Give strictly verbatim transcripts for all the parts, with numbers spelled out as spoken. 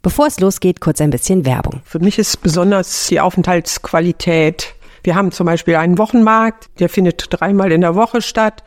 Bevor es losgeht, kurz ein bisschen Werbung. Für mich ist besonders die Aufenthaltsqualität. Wir haben zum Beispiel einen Wochenmarkt, der findet dreimal in der Woche statt.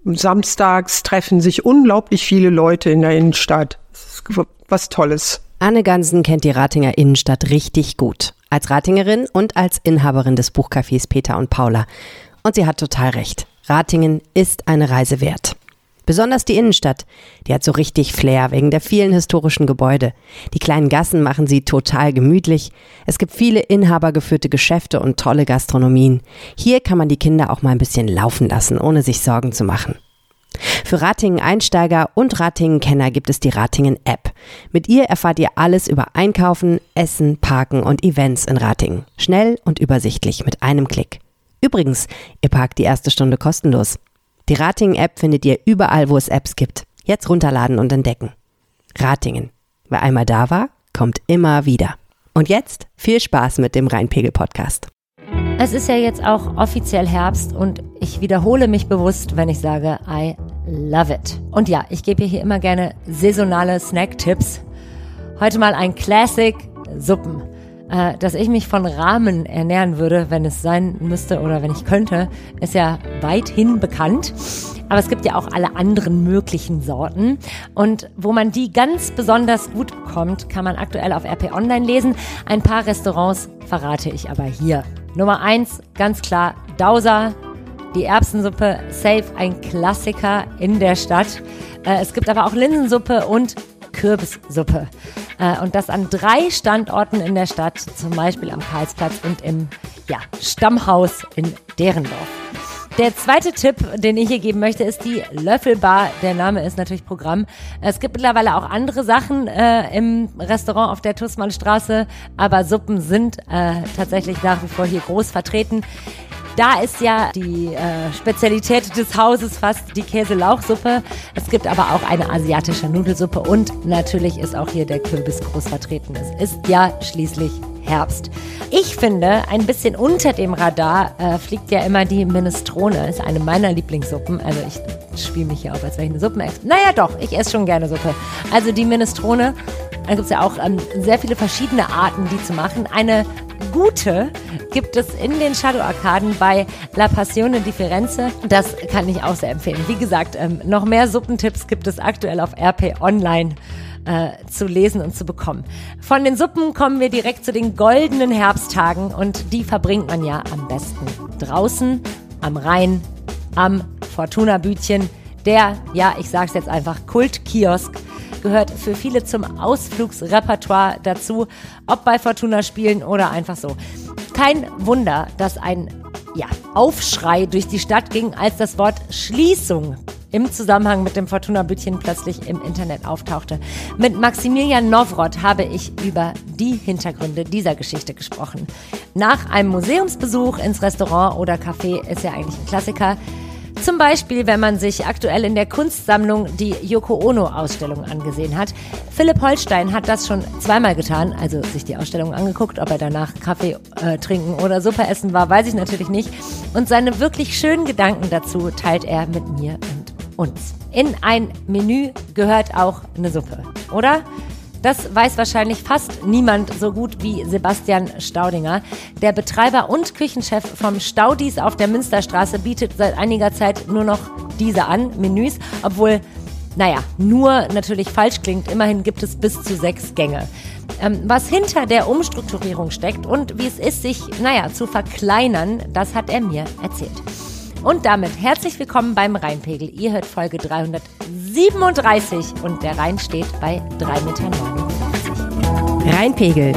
Samstags treffen sich unglaublich viele Leute in der Innenstadt. Das ist was Tolles. Anne Gansen kennt die Ratinger Innenstadt richtig gut. Als Ratingerin und als Inhaberin des Buchcafés Peter und Paula. Und sie hat total recht. Ratingen ist eine Reise wert. Besonders die Innenstadt, die hat so richtig Flair wegen der vielen historischen Gebäude. Die kleinen Gassen machen sie total gemütlich. Es gibt viele inhabergeführte Geschäfte und tolle Gastronomien. Hier kann man die Kinder auch mal ein bisschen laufen lassen, ohne sich Sorgen zu machen. Für Ratingen-Einsteiger und Ratingen-Kenner gibt es die Ratingen-App. Mit ihr erfahrt ihr alles über Einkaufen, Essen, Parken und Events in Ratingen. Schnell und übersichtlich mit einem Klick. Übrigens, ihr parkt die erste Stunde kostenlos. Die Ratingen-App findet ihr überall, wo es Apps gibt. Jetzt runterladen und entdecken. Ratingen. Wer einmal da war, kommt immer wieder. Und jetzt viel Spaß mit dem Rheinpegel-Podcast. Es ist ja jetzt auch offiziell Herbst und ich wiederhole mich bewusst, wenn ich sage, I love it. Und ja, ich gebe hier immer gerne saisonale Snack-Tipps. Heute mal ein Classic: Suppen. Äh, dass ich mich von Ramen ernähren würde, wenn es sein müsste oder wenn ich könnte, ist ja weithin bekannt. Aber es gibt ja auch alle anderen möglichen Sorten. Und wo man die ganz besonders gut bekommt, kann man aktuell auf R P Online lesen. Ein paar Restaurants verrate ich aber hier. Nummer eins, ganz klar, Dauser. Die Erbsensuppe, safe ein Klassiker in der Stadt. Äh, es gibt aber auch Linsensuppe und Kürbissuppe. Äh, und das an drei Standorten in der Stadt, zum Beispiel am Karlsplatz und im ja, Stammhaus in Derendorf. Der zweite Tipp, den ich hier geben möchte, ist die Löffelbar. Der Name ist natürlich Programm. Es gibt mittlerweile auch andere Sachen äh, im Restaurant auf der Tussmannstraße, aber Suppen sind äh, tatsächlich nach wie vor hier groß vertreten. Da ist ja die äh, Spezialität des Hauses fast die Käse-Lauchsuppe. Es gibt aber auch eine asiatische Nudelsuppe und natürlich ist auch hier der Kürbis groß vertreten. Es ist ja schließlich Herbst. Ich finde, ein bisschen unter dem Radar äh, fliegt ja immer die Minestrone. Ist eine meiner Lieblingssuppen. Also ich spiele mich hier auf, als wäre ich eine Suppenex. Naja doch, ich esse schon gerne Suppe. Also die Minestrone, da gibt es ja auch ähm, sehr viele verschiedene Arten, die zu machen. Eine gute gibt es in den Shadow-Arkaden bei La Passione di Firenze. Das kann ich auch sehr empfehlen. Wie gesagt, ähm, noch mehr Suppentipps gibt es aktuell auf R P Online äh, zu lesen und zu bekommen. Von den Suppen kommen wir direkt zu den goldenen Herbsttagen und die verbringt man ja am besten draußen, am Rhein, am Fortuna-Bütchen. Der, ja, ich sag's jetzt einfach, Kult-Kiosk gehört für viele zum Ausflugsrepertoire dazu, ob bei Fortuna-Spielen oder einfach so. Kein Wunder, dass ein ja, Aufschrei durch die Stadt ging, als das Wort Schließung im Zusammenhang mit dem Fortuna-Bütchen plötzlich im Internet auftauchte. Mit Maximilian Nowroth habe ich über die Hintergründe dieser Geschichte gesprochen. Nach einem Museumsbesuch ins Restaurant oder Café ist ja eigentlich ein Klassiker. Zum Beispiel, wenn man sich aktuell in der Kunstsammlung die Yoko Ono-Ausstellung angesehen hat. Philipp Holstein hat das schon zweimal getan, also sich die Ausstellung angeguckt. Ob er danach Kaffee äh, trinken oder Suppe essen war, weiß ich natürlich nicht. Und seine wirklich schönen Gedanken dazu teilt er mit mir und uns. In ein Menü gehört auch eine Suppe, oder? Das weiß wahrscheinlich fast niemand so gut wie Sebastian Staudinger. Der Betreiber und Küchenchef vom Staudis auf der Münsterstraße bietet seit einiger Zeit nur noch diese an, Menüs, obwohl, naja, nur natürlich falsch klingt. Immerhin gibt es bis zu sechs Gänge. Ähm, was hinter der Umstrukturierung steckt und wie es ist, sich, naja, zu verkleinern, das hat er mir erzählt. Und damit herzlich willkommen beim Rheinpegel. Ihr hört Folge dreihundertsiebenunddreißig und der Rhein steht bei drei Komma neunundfünfzig Meter. Rheinpegel.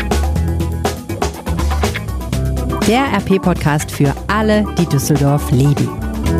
Der R P-Podcast für alle, die Düsseldorf lieben.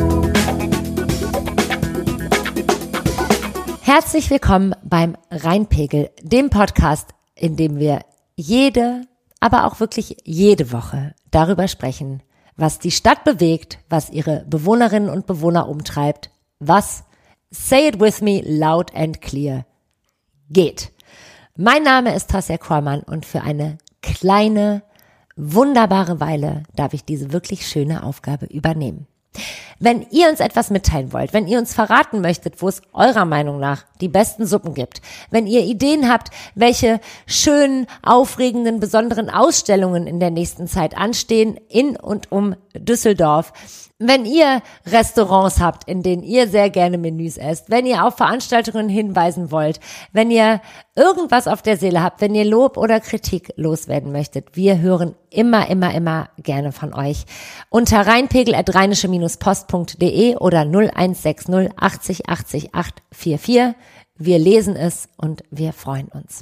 Herzlich willkommen beim Rheinpegel, dem Podcast, in dem wir jede, aber auch wirklich jede Woche darüber sprechen, was die Stadt bewegt, was ihre Bewohnerinnen und Bewohner umtreibt, was, say it with me loud and clear, geht. Mein Name ist Tasja Kormann und für eine kleine, wunderbare Weile darf ich diese wirklich schöne Aufgabe übernehmen. Wenn ihr uns etwas mitteilen wollt, wenn ihr uns verraten möchtet, wo es eurer Meinung nach die besten Suppen gibt, wenn ihr Ideen habt, welche schönen, aufregenden, besonderen Ausstellungen in der nächsten Zeit anstehen in und um Düsseldorf, wenn ihr Restaurants habt, in denen ihr sehr gerne Menüs esst, wenn ihr auf Veranstaltungen hinweisen wollt, wenn ihr irgendwas auf der Seele habt, wenn ihr Lob oder Kritik loswerden möchtet, wir hören immer, immer, immer gerne von euch. Unter rheinpegel at rheinische post punkt de oder null eins sechs null achtzig achtzig acht vier vier. Wir lesen es und wir freuen uns.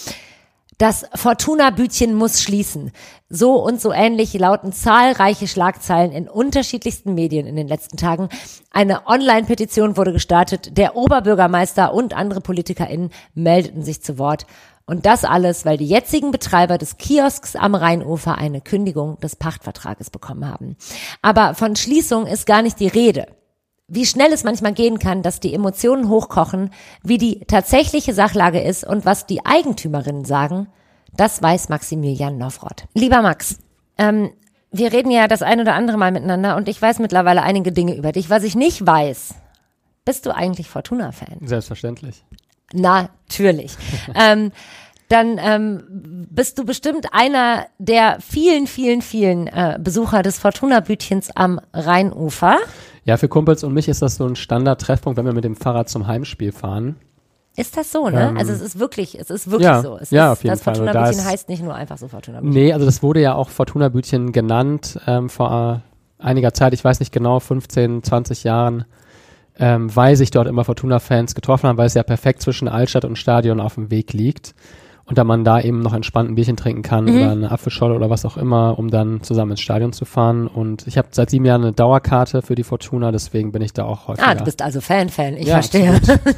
Das Fortuna-Bütchen muss schließen. So und so ähnlich lauten zahlreiche Schlagzeilen in unterschiedlichsten Medien in den letzten Tagen. Eine Online-Petition wurde gestartet. Der Oberbürgermeister und andere PolitikerInnen meldeten sich zu Wort. Und das alles, weil die jetzigen Betreiber des Kiosks am Rheinufer eine Kündigung des Pachtvertrages bekommen haben. Aber von Schließung ist gar nicht die Rede. Wie schnell es manchmal gehen kann, dass die Emotionen hochkochen, wie die tatsächliche Sachlage ist und was die Eigentümerinnen sagen, das weiß Maximilian Nowroth. Lieber Max, ähm, wir reden ja das ein oder andere Mal miteinander und ich weiß mittlerweile einige Dinge über dich. Was ich nicht weiß, bist du eigentlich Fortuna-Fan? Selbstverständlich. Natürlich. ähm, dann ähm, bist du bestimmt einer der vielen, vielen, vielen äh, Besucher des Fortuna-Bütchens am Rheinufer. Ja, für Kumpels und mich ist das so ein Standard-Treffpunkt, wenn wir mit dem Fahrrad zum Heimspiel fahren. Ist das so, ne? Ähm, also es ist wirklich, es ist wirklich ja, so. Es ja, ist, auf jeden das Fall. Fortuna-Bütchen Da heißt nicht nur einfach so Fortuna-Bütchen. Nee, also das wurde ja auch Fortuna-Bütchen genannt ähm, vor äh, einiger Zeit, ich weiß nicht genau, fünfzehn, zwanzig Jahren, ähm, weil sich dort immer Fortuna-Fans getroffen haben, weil es ja perfekt zwischen Altstadt und Stadion auf dem Weg liegt. Und da man da eben noch entspannt ein Bierchen trinken kann mhm. oder eine Apfelscholle oder was auch immer, um dann zusammen ins Stadion zu fahren. Und ich habe seit sieben Jahren eine Dauerkarte für die Fortuna, deswegen bin ich da auch häufiger. Ah, du bist also Fan-Fan, ich ja, verstehe.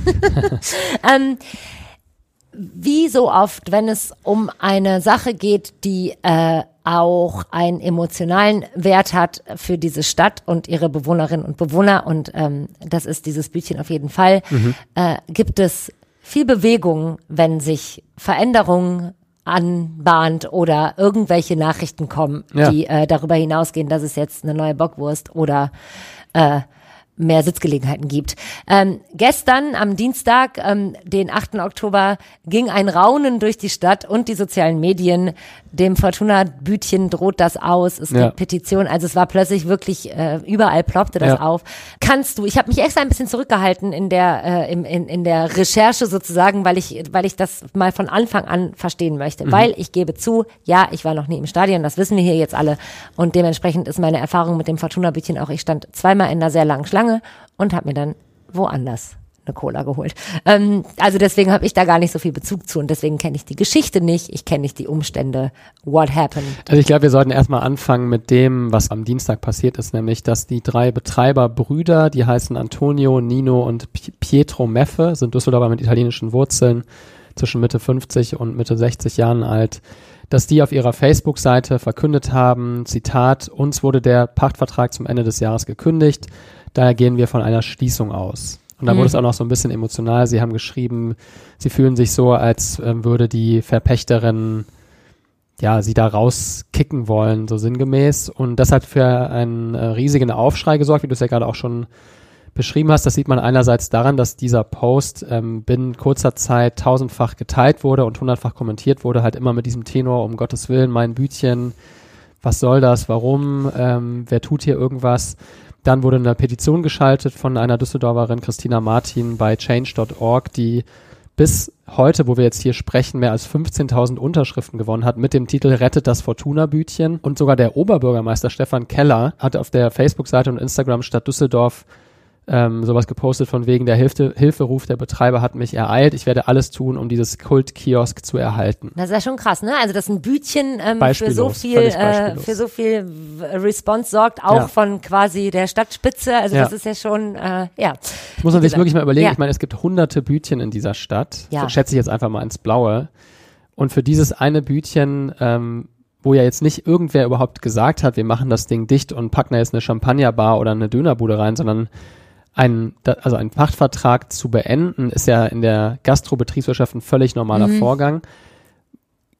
ähm, wie so oft, wenn es um eine Sache geht, die äh, auch einen emotionalen Wert hat für diese Stadt und ihre Bewohnerinnen und Bewohner, und ähm, das ist dieses Bütchen auf jeden Fall, mhm. äh, gibt es viel Bewegung, wenn sich Veränderungen anbahnt oder irgendwelche Nachrichten kommen, ja. die äh, darüber hinausgehen, dass es jetzt eine neue Bockwurst oder äh, mehr Sitzgelegenheiten gibt. Ähm, gestern am Dienstag, ähm, den achten Oktober, ging ein Raunen durch die Stadt und die sozialen Medien. Dem Fortuna-Bütchen droht das aus. Es ja. gibt Petitionen. Also es war plötzlich wirklich, äh, überall ploppte das ja. auf. Kannst du, ich habe mich extra ein bisschen zurückgehalten in der äh, im, in, in der Recherche sozusagen, weil ich weil ich das mal von Anfang an verstehen möchte. Mhm. Weil ich gebe zu, ja, ich war noch nie im Stadion, das wissen wir hier jetzt alle. Und dementsprechend ist meine Erfahrung mit dem Fortuna-Bütchen auch, ich stand zweimal in einer sehr langen Schlange und habe mir dann woanders eine Cola geholt. Ähm, also deswegen habe ich da gar nicht so viel Bezug zu und deswegen kenne ich die Geschichte nicht, ich kenne nicht die Umstände, what happened. Also ich glaube, wir sollten erstmal anfangen mit dem, was am Dienstag passiert ist, nämlich, dass die drei Betreiberbrüder, die heißen Antonio, Nino und Pietro Meffe, sind Düsseldorfer mit italienischen Wurzeln, zwischen Mitte fünfzig und Mitte sechzig Jahren alt, dass die auf ihrer Facebook-Seite verkündet haben, Zitat, uns wurde der Pachtvertrag zum Ende des Jahres gekündigt, daher gehen wir von einer Schließung aus. Und da mhm. wurde es auch noch so ein bisschen emotional. Sie haben geschrieben, sie fühlen sich so, als äh, würde die Verpächterin ja sie da rauskicken wollen, so sinngemäß. Und das hat für einen äh, riesigen Aufschrei gesorgt, wie du es ja gerade auch schon beschrieben hast. Das sieht man einerseits daran, dass dieser Post ähm, binnen kurzer Zeit tausendfach geteilt wurde und hundertfach kommentiert wurde, halt immer mit diesem Tenor, um Gottes Willen, mein Bütchen, was soll das, warum, ähm, wer tut hier irgendwas? Dann wurde eine Petition geschaltet von einer Düsseldorferin, Christina Martin, bei change Punkt org, die bis heute, wo wir jetzt hier sprechen, mehr als fünfzehntausend Unterschriften gewonnen hat mit dem Titel Rettet das Fortuna-Bütchen. Und sogar der Oberbürgermeister Stefan Keller hat auf der Facebook-Seite und Instagram Stadt Düsseldorf ähm, sowas gepostet von wegen, der Hilfe, Hilferuf der Betreiber hat mich ereilt. Ich werde alles tun, um dieses Kult-Kiosk zu erhalten. Das ist ja schon krass, ne? Also dass ein Bütchen ähm, für so viel äh, für so viel Response sorgt, auch ja. von quasi der Stadtspitze. Also ja. das ist ja schon, äh, ja. Das muss man sich wirklich mal überlegen. Ja. Ich meine, es gibt hunderte Bütchen in dieser Stadt. Ja. Das schätze ich jetzt einfach mal ins Blaue. Und für dieses eine Bütchen, ähm, wo ja jetzt nicht irgendwer überhaupt gesagt hat, wir machen das Ding dicht und packen da jetzt eine Champagnerbar oder eine Dönerbude rein, sondern Ein, also ein Pachtvertrag zu beenden, ist ja in der Gastrobetriebswirtschaft ein völlig normaler mhm. Vorgang.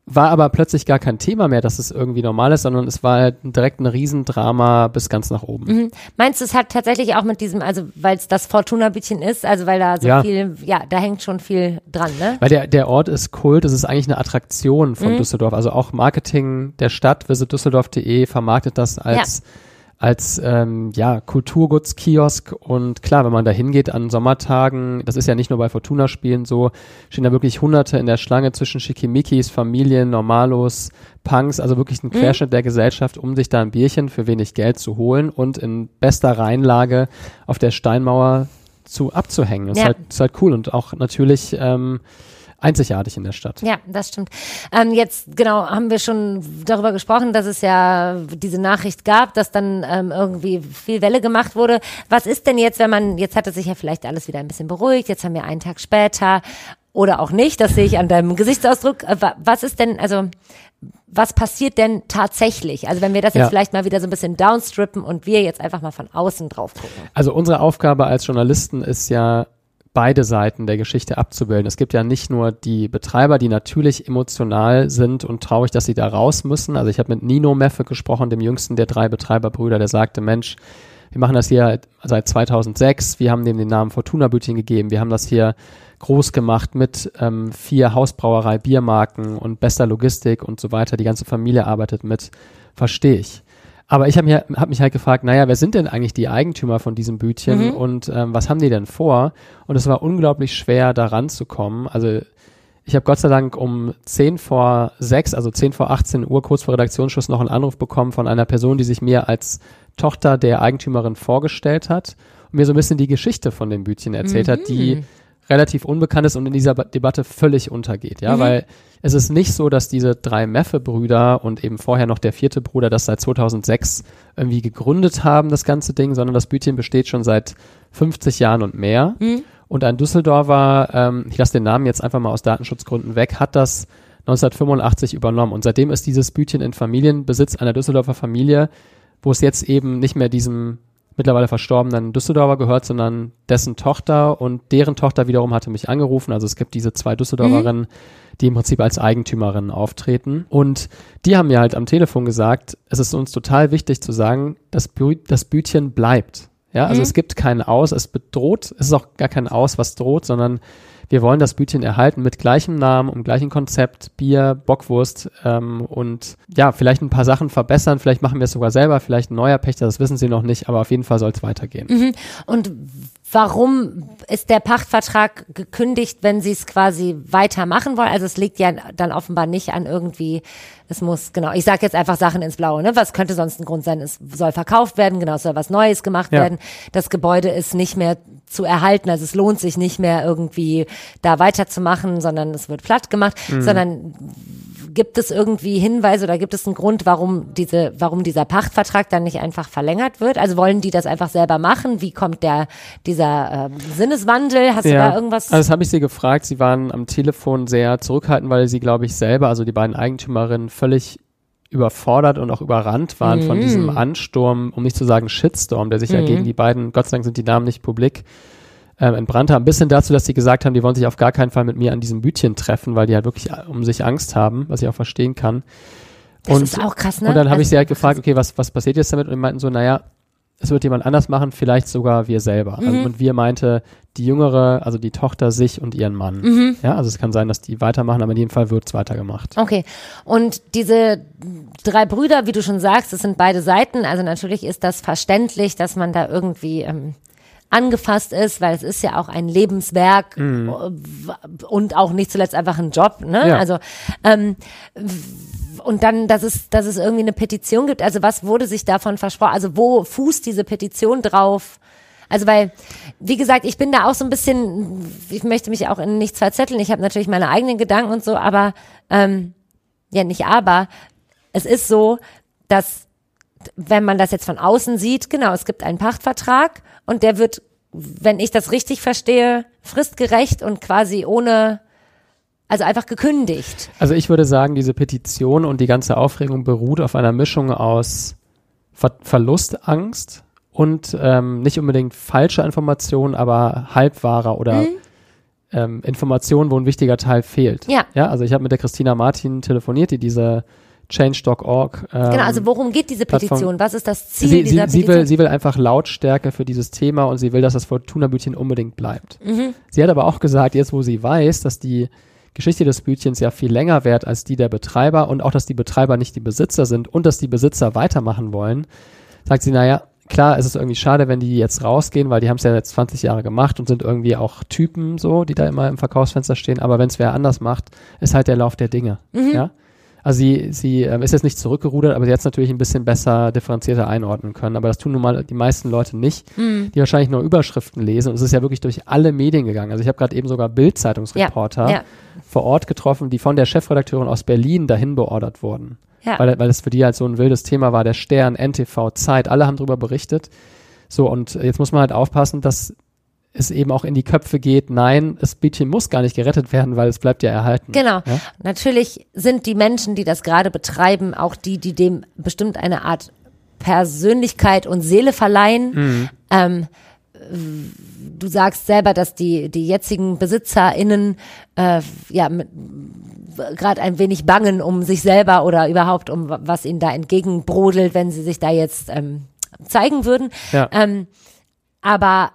war aber plötzlich gar kein Thema mehr, dass es irgendwie normal ist, sondern es war halt direkt ein Riesendrama bis ganz nach oben. Mhm. Meinst du, es hat tatsächlich auch mit diesem, also weil es das Fortuna-Bütchen ist, also weil da so ja. viel, ja, da hängt schon viel dran, ne? Weil der, der Ort ist Kult, es ist eigentlich eine Attraktion von mhm. Düsseldorf, also auch Marketing der Stadt, visit düsseldorf punkt de vermarktet das als ja. als ähm, ja, Kulturgutskiosk und klar, wenn man da hingeht an Sommertagen, das ist ja nicht nur bei Fortuna-Spielen so, stehen da wirklich Hunderte in der Schlange zwischen Schickimickis, Familien, Normalos, Punks, also wirklich ein Querschnitt mhm. der Gesellschaft, um sich da ein Bierchen für wenig Geld zu holen und in bester Reihenlage auf der Steinmauer zu abzuhängen. Das ja. ist, halt, ist halt cool und auch natürlich ähm, einzigartig in der Stadt. Ja, das stimmt. Ähm, jetzt, genau, haben wir schon darüber gesprochen, dass es ja diese Nachricht gab, dass dann ähm, irgendwie viel Welle gemacht wurde. Was ist denn jetzt, wenn man, jetzt hat es sich ja vielleicht alles wieder ein bisschen beruhigt, jetzt haben wir einen Tag später oder auch nicht, das sehe ich an deinem Gesichtsausdruck. Was ist denn, also, was passiert denn tatsächlich? Also wenn wir das jetzt ja. vielleicht mal wieder so ein bisschen downstrippen und wir jetzt einfach mal von außen drauf gucken. Also unsere Aufgabe als Journalisten ist ja, beide Seiten der Geschichte abzubilden. Es gibt ja nicht nur die Betreiber, die natürlich emotional sind und traurig, dass sie da raus müssen. Also ich habe mit Nino Meffe gesprochen, dem jüngsten der drei Betreiberbrüder, der sagte, Mensch, wir machen das hier seit zweitausendsechs, wir haben dem den Namen Fortuna-Bütchen gegeben, wir haben das hier groß gemacht mit ähm, vier Hausbrauerei, Biermarken und bester Logistik und so weiter. Die ganze Familie arbeitet mit, verstehe ich. Aber ich habe mich, hab mich halt gefragt, naja, wer sind denn eigentlich die Eigentümer von diesem Bütchen mhm. und ähm, was haben die denn vor? Und es war unglaublich schwer, da ranzukommen. Also ich habe Gott sei Dank um zehn vor sechs, also zehn vor achtzehn Uhr, kurz vor Redaktionsschluss, noch einen Anruf bekommen von einer Person, die sich mir als Tochter der Eigentümerin vorgestellt hat und mir so ein bisschen die Geschichte von dem Bütchen erzählt mhm. hat, die relativ unbekannt ist und in dieser ba- Debatte völlig untergeht, ja, mhm. weil es ist nicht so, dass diese drei Meffe-Brüder und eben vorher noch der vierte Bruder das seit zweitausendsechs irgendwie gegründet haben, das ganze Ding, sondern das Bütchen besteht schon seit fünfzig Jahren und mehr. Mhm. Und ein Düsseldorfer, ähm, ich lasse den Namen jetzt einfach mal aus Datenschutzgründen weg, hat das neunzehnhundertfünfundachtzig übernommen. Und seitdem ist dieses Bütchen in Familienbesitz einer Düsseldorfer Familie, wo es jetzt eben nicht mehr diesem mittlerweile verstorbenen Düsseldorfer gehört, sondern dessen Tochter und deren Tochter wiederum hatte mich angerufen. Also es gibt diese zwei Düsseldorferinnen, mhm. die im Prinzip als Eigentümerinnen auftreten. Und die haben mir halt am Telefon gesagt, es ist uns total wichtig zu sagen, das, Bü- das Bütchen bleibt. Ja, also mhm. es gibt keinen Aus, es bedroht, es ist auch gar kein Aus, was droht, sondern wir wollen das Bütchen erhalten mit gleichem Namen, um gleichem Konzept, Bier, Bockwurst ähm, und ja, vielleicht ein paar Sachen verbessern, vielleicht machen wir es sogar selber, vielleicht ein neuer Pächter, das wissen sie noch nicht, aber auf jeden Fall soll es weitergehen. Mhm. Und warum ist der Pachtvertrag gekündigt, wenn sie es quasi weitermachen wollen? Also es liegt ja dann offenbar nicht an irgendwie, es muss, genau, ich sage jetzt einfach Sachen ins Blaue, ne? Was könnte sonst ein Grund sein? Es soll verkauft werden, genau, es soll was Neues gemacht ja. werden. Das Gebäude ist nicht mehr zu erhalten, also es lohnt sich nicht mehr irgendwie da weiterzumachen, sondern es wird platt gemacht, mhm. sondern gibt es irgendwie Hinweise oder gibt es einen Grund, warum diese, warum dieser Pachtvertrag dann nicht einfach verlängert wird? Also wollen die das einfach selber machen? Wie kommt der, dieser ähm, Sinneswandel? Hast ja. du da irgendwas? Also das habe ich sie gefragt. Sie waren am Telefon sehr zurückhaltend, weil sie, glaube ich, selber, also die beiden Eigentümerinnen, völlig überfordert und auch überrannt waren mhm. von diesem Ansturm, um nicht zu sagen Shitstorm, der sich mhm. ja gegen die beiden, Gott sei Dank sind die Namen nicht publik, ähm, entbrannt haben. Ein bisschen dazu, dass sie gesagt haben, die wollen sich auf gar keinen Fall mit mir an diesem Bütchen treffen, weil die halt wirklich um sich Angst haben, was ich auch verstehen kann. Das und, ist auch krass, ne? Und dann habe also, ich sie halt gefragt, okay, was, was passiert jetzt damit? Und die meinten so, naja, es wird jemand anders machen, vielleicht sogar wir selber. Mhm. Also, und wir meinte die Jüngere, also die Tochter, sich und ihren Mann. Mhm. Ja, also es kann sein, dass die weitermachen, aber in jedem Fall wird es weitergemacht. Okay. Und diese drei Brüder, wie du schon sagst, das sind beide Seiten. Also natürlich ist das verständlich, dass man da irgendwie ähm, angefasst ist, weil es ist ja auch ein Lebenswerk mhm. und auch nicht zuletzt einfach ein Job. Ne? Ja. Also ähm, und dann, dass es, dass es irgendwie eine Petition gibt. Also was wurde sich davon versprochen? Also wo fußt diese Petition drauf? Also weil, wie gesagt, ich bin da auch so ein bisschen, ich möchte mich auch in nichts verzetteln. Ich habe natürlich meine eigenen Gedanken und so, aber ähm, ja nicht aber, es ist so, dass wenn man das jetzt von außen sieht, genau, es gibt einen Pachtvertrag und der wird, wenn ich das richtig verstehe, fristgerecht und quasi ohne, also einfach gekündigt. Also ich würde sagen, diese Petition und die ganze Aufregung beruht auf einer Mischung aus Ver- Verlustangst und ähm, nicht unbedingt falscher Informationen, aber halbwahrer oder mhm. ähm, Informationen, wo ein wichtiger Teil fehlt. Ja. Ja, also ich habe mit der Christina Martin telefoniert, die diese change dot org ähm, Genau, also worum geht diese Petition? Plattform. Was ist das Ziel sie, dieser sie, Petition? Sie will, sie will einfach Lautstärke für dieses Thema und sie will, dass das Fortuna-Bütchen unbedingt bleibt. Mhm. Sie hat aber auch gesagt, jetzt wo sie weiß, dass die Geschichte des Bütchens ja viel länger währt als die der Betreiber und auch, dass die Betreiber nicht die Besitzer sind und dass die Besitzer weitermachen wollen, sagt sie, naja, klar, es ist irgendwie schade, wenn die jetzt rausgehen, weil die haben es ja jetzt zwanzig Jahre gemacht und sind irgendwie auch Typen so, die da immer im Verkaufsfenster stehen, aber wenn es wer anders macht, ist halt der Lauf der Dinge. Mhm. Ja? Also sie, sie ähm, ist jetzt nicht zurückgerudert, aber sie hat es natürlich ein bisschen besser differenzierter einordnen können. Aber das tun nun mal die meisten Leute nicht, Mhm. die wahrscheinlich nur Überschriften lesen. Und es ist ja wirklich durch alle Medien gegangen. Also ich habe gerade eben sogar Bild-Zeitungsreporter Ja, ja. vor Ort getroffen, die von der Chefredakteurin aus Berlin dahin beordert wurden. Ja. Weil, weil es für die halt so ein wildes Thema war. Der Stern, N T V, Zeit, alle haben darüber berichtet. So, und jetzt muss man halt aufpassen, dass es eben auch in die Köpfe geht, nein, das Bütchen muss gar nicht gerettet werden, weil es bleibt ja erhalten. Genau. Ja? Natürlich sind die Menschen, die das gerade betreiben, auch die, die dem bestimmt eine Art Persönlichkeit und Seele verleihen. Mhm. Ähm, du sagst selber, dass die, die jetzigen BesitzerInnen äh, ja gerade ein wenig bangen um sich selber oder überhaupt um was ihnen da entgegenbrodelt, wenn sie sich da jetzt ähm, zeigen würden. Ja. Ähm, aber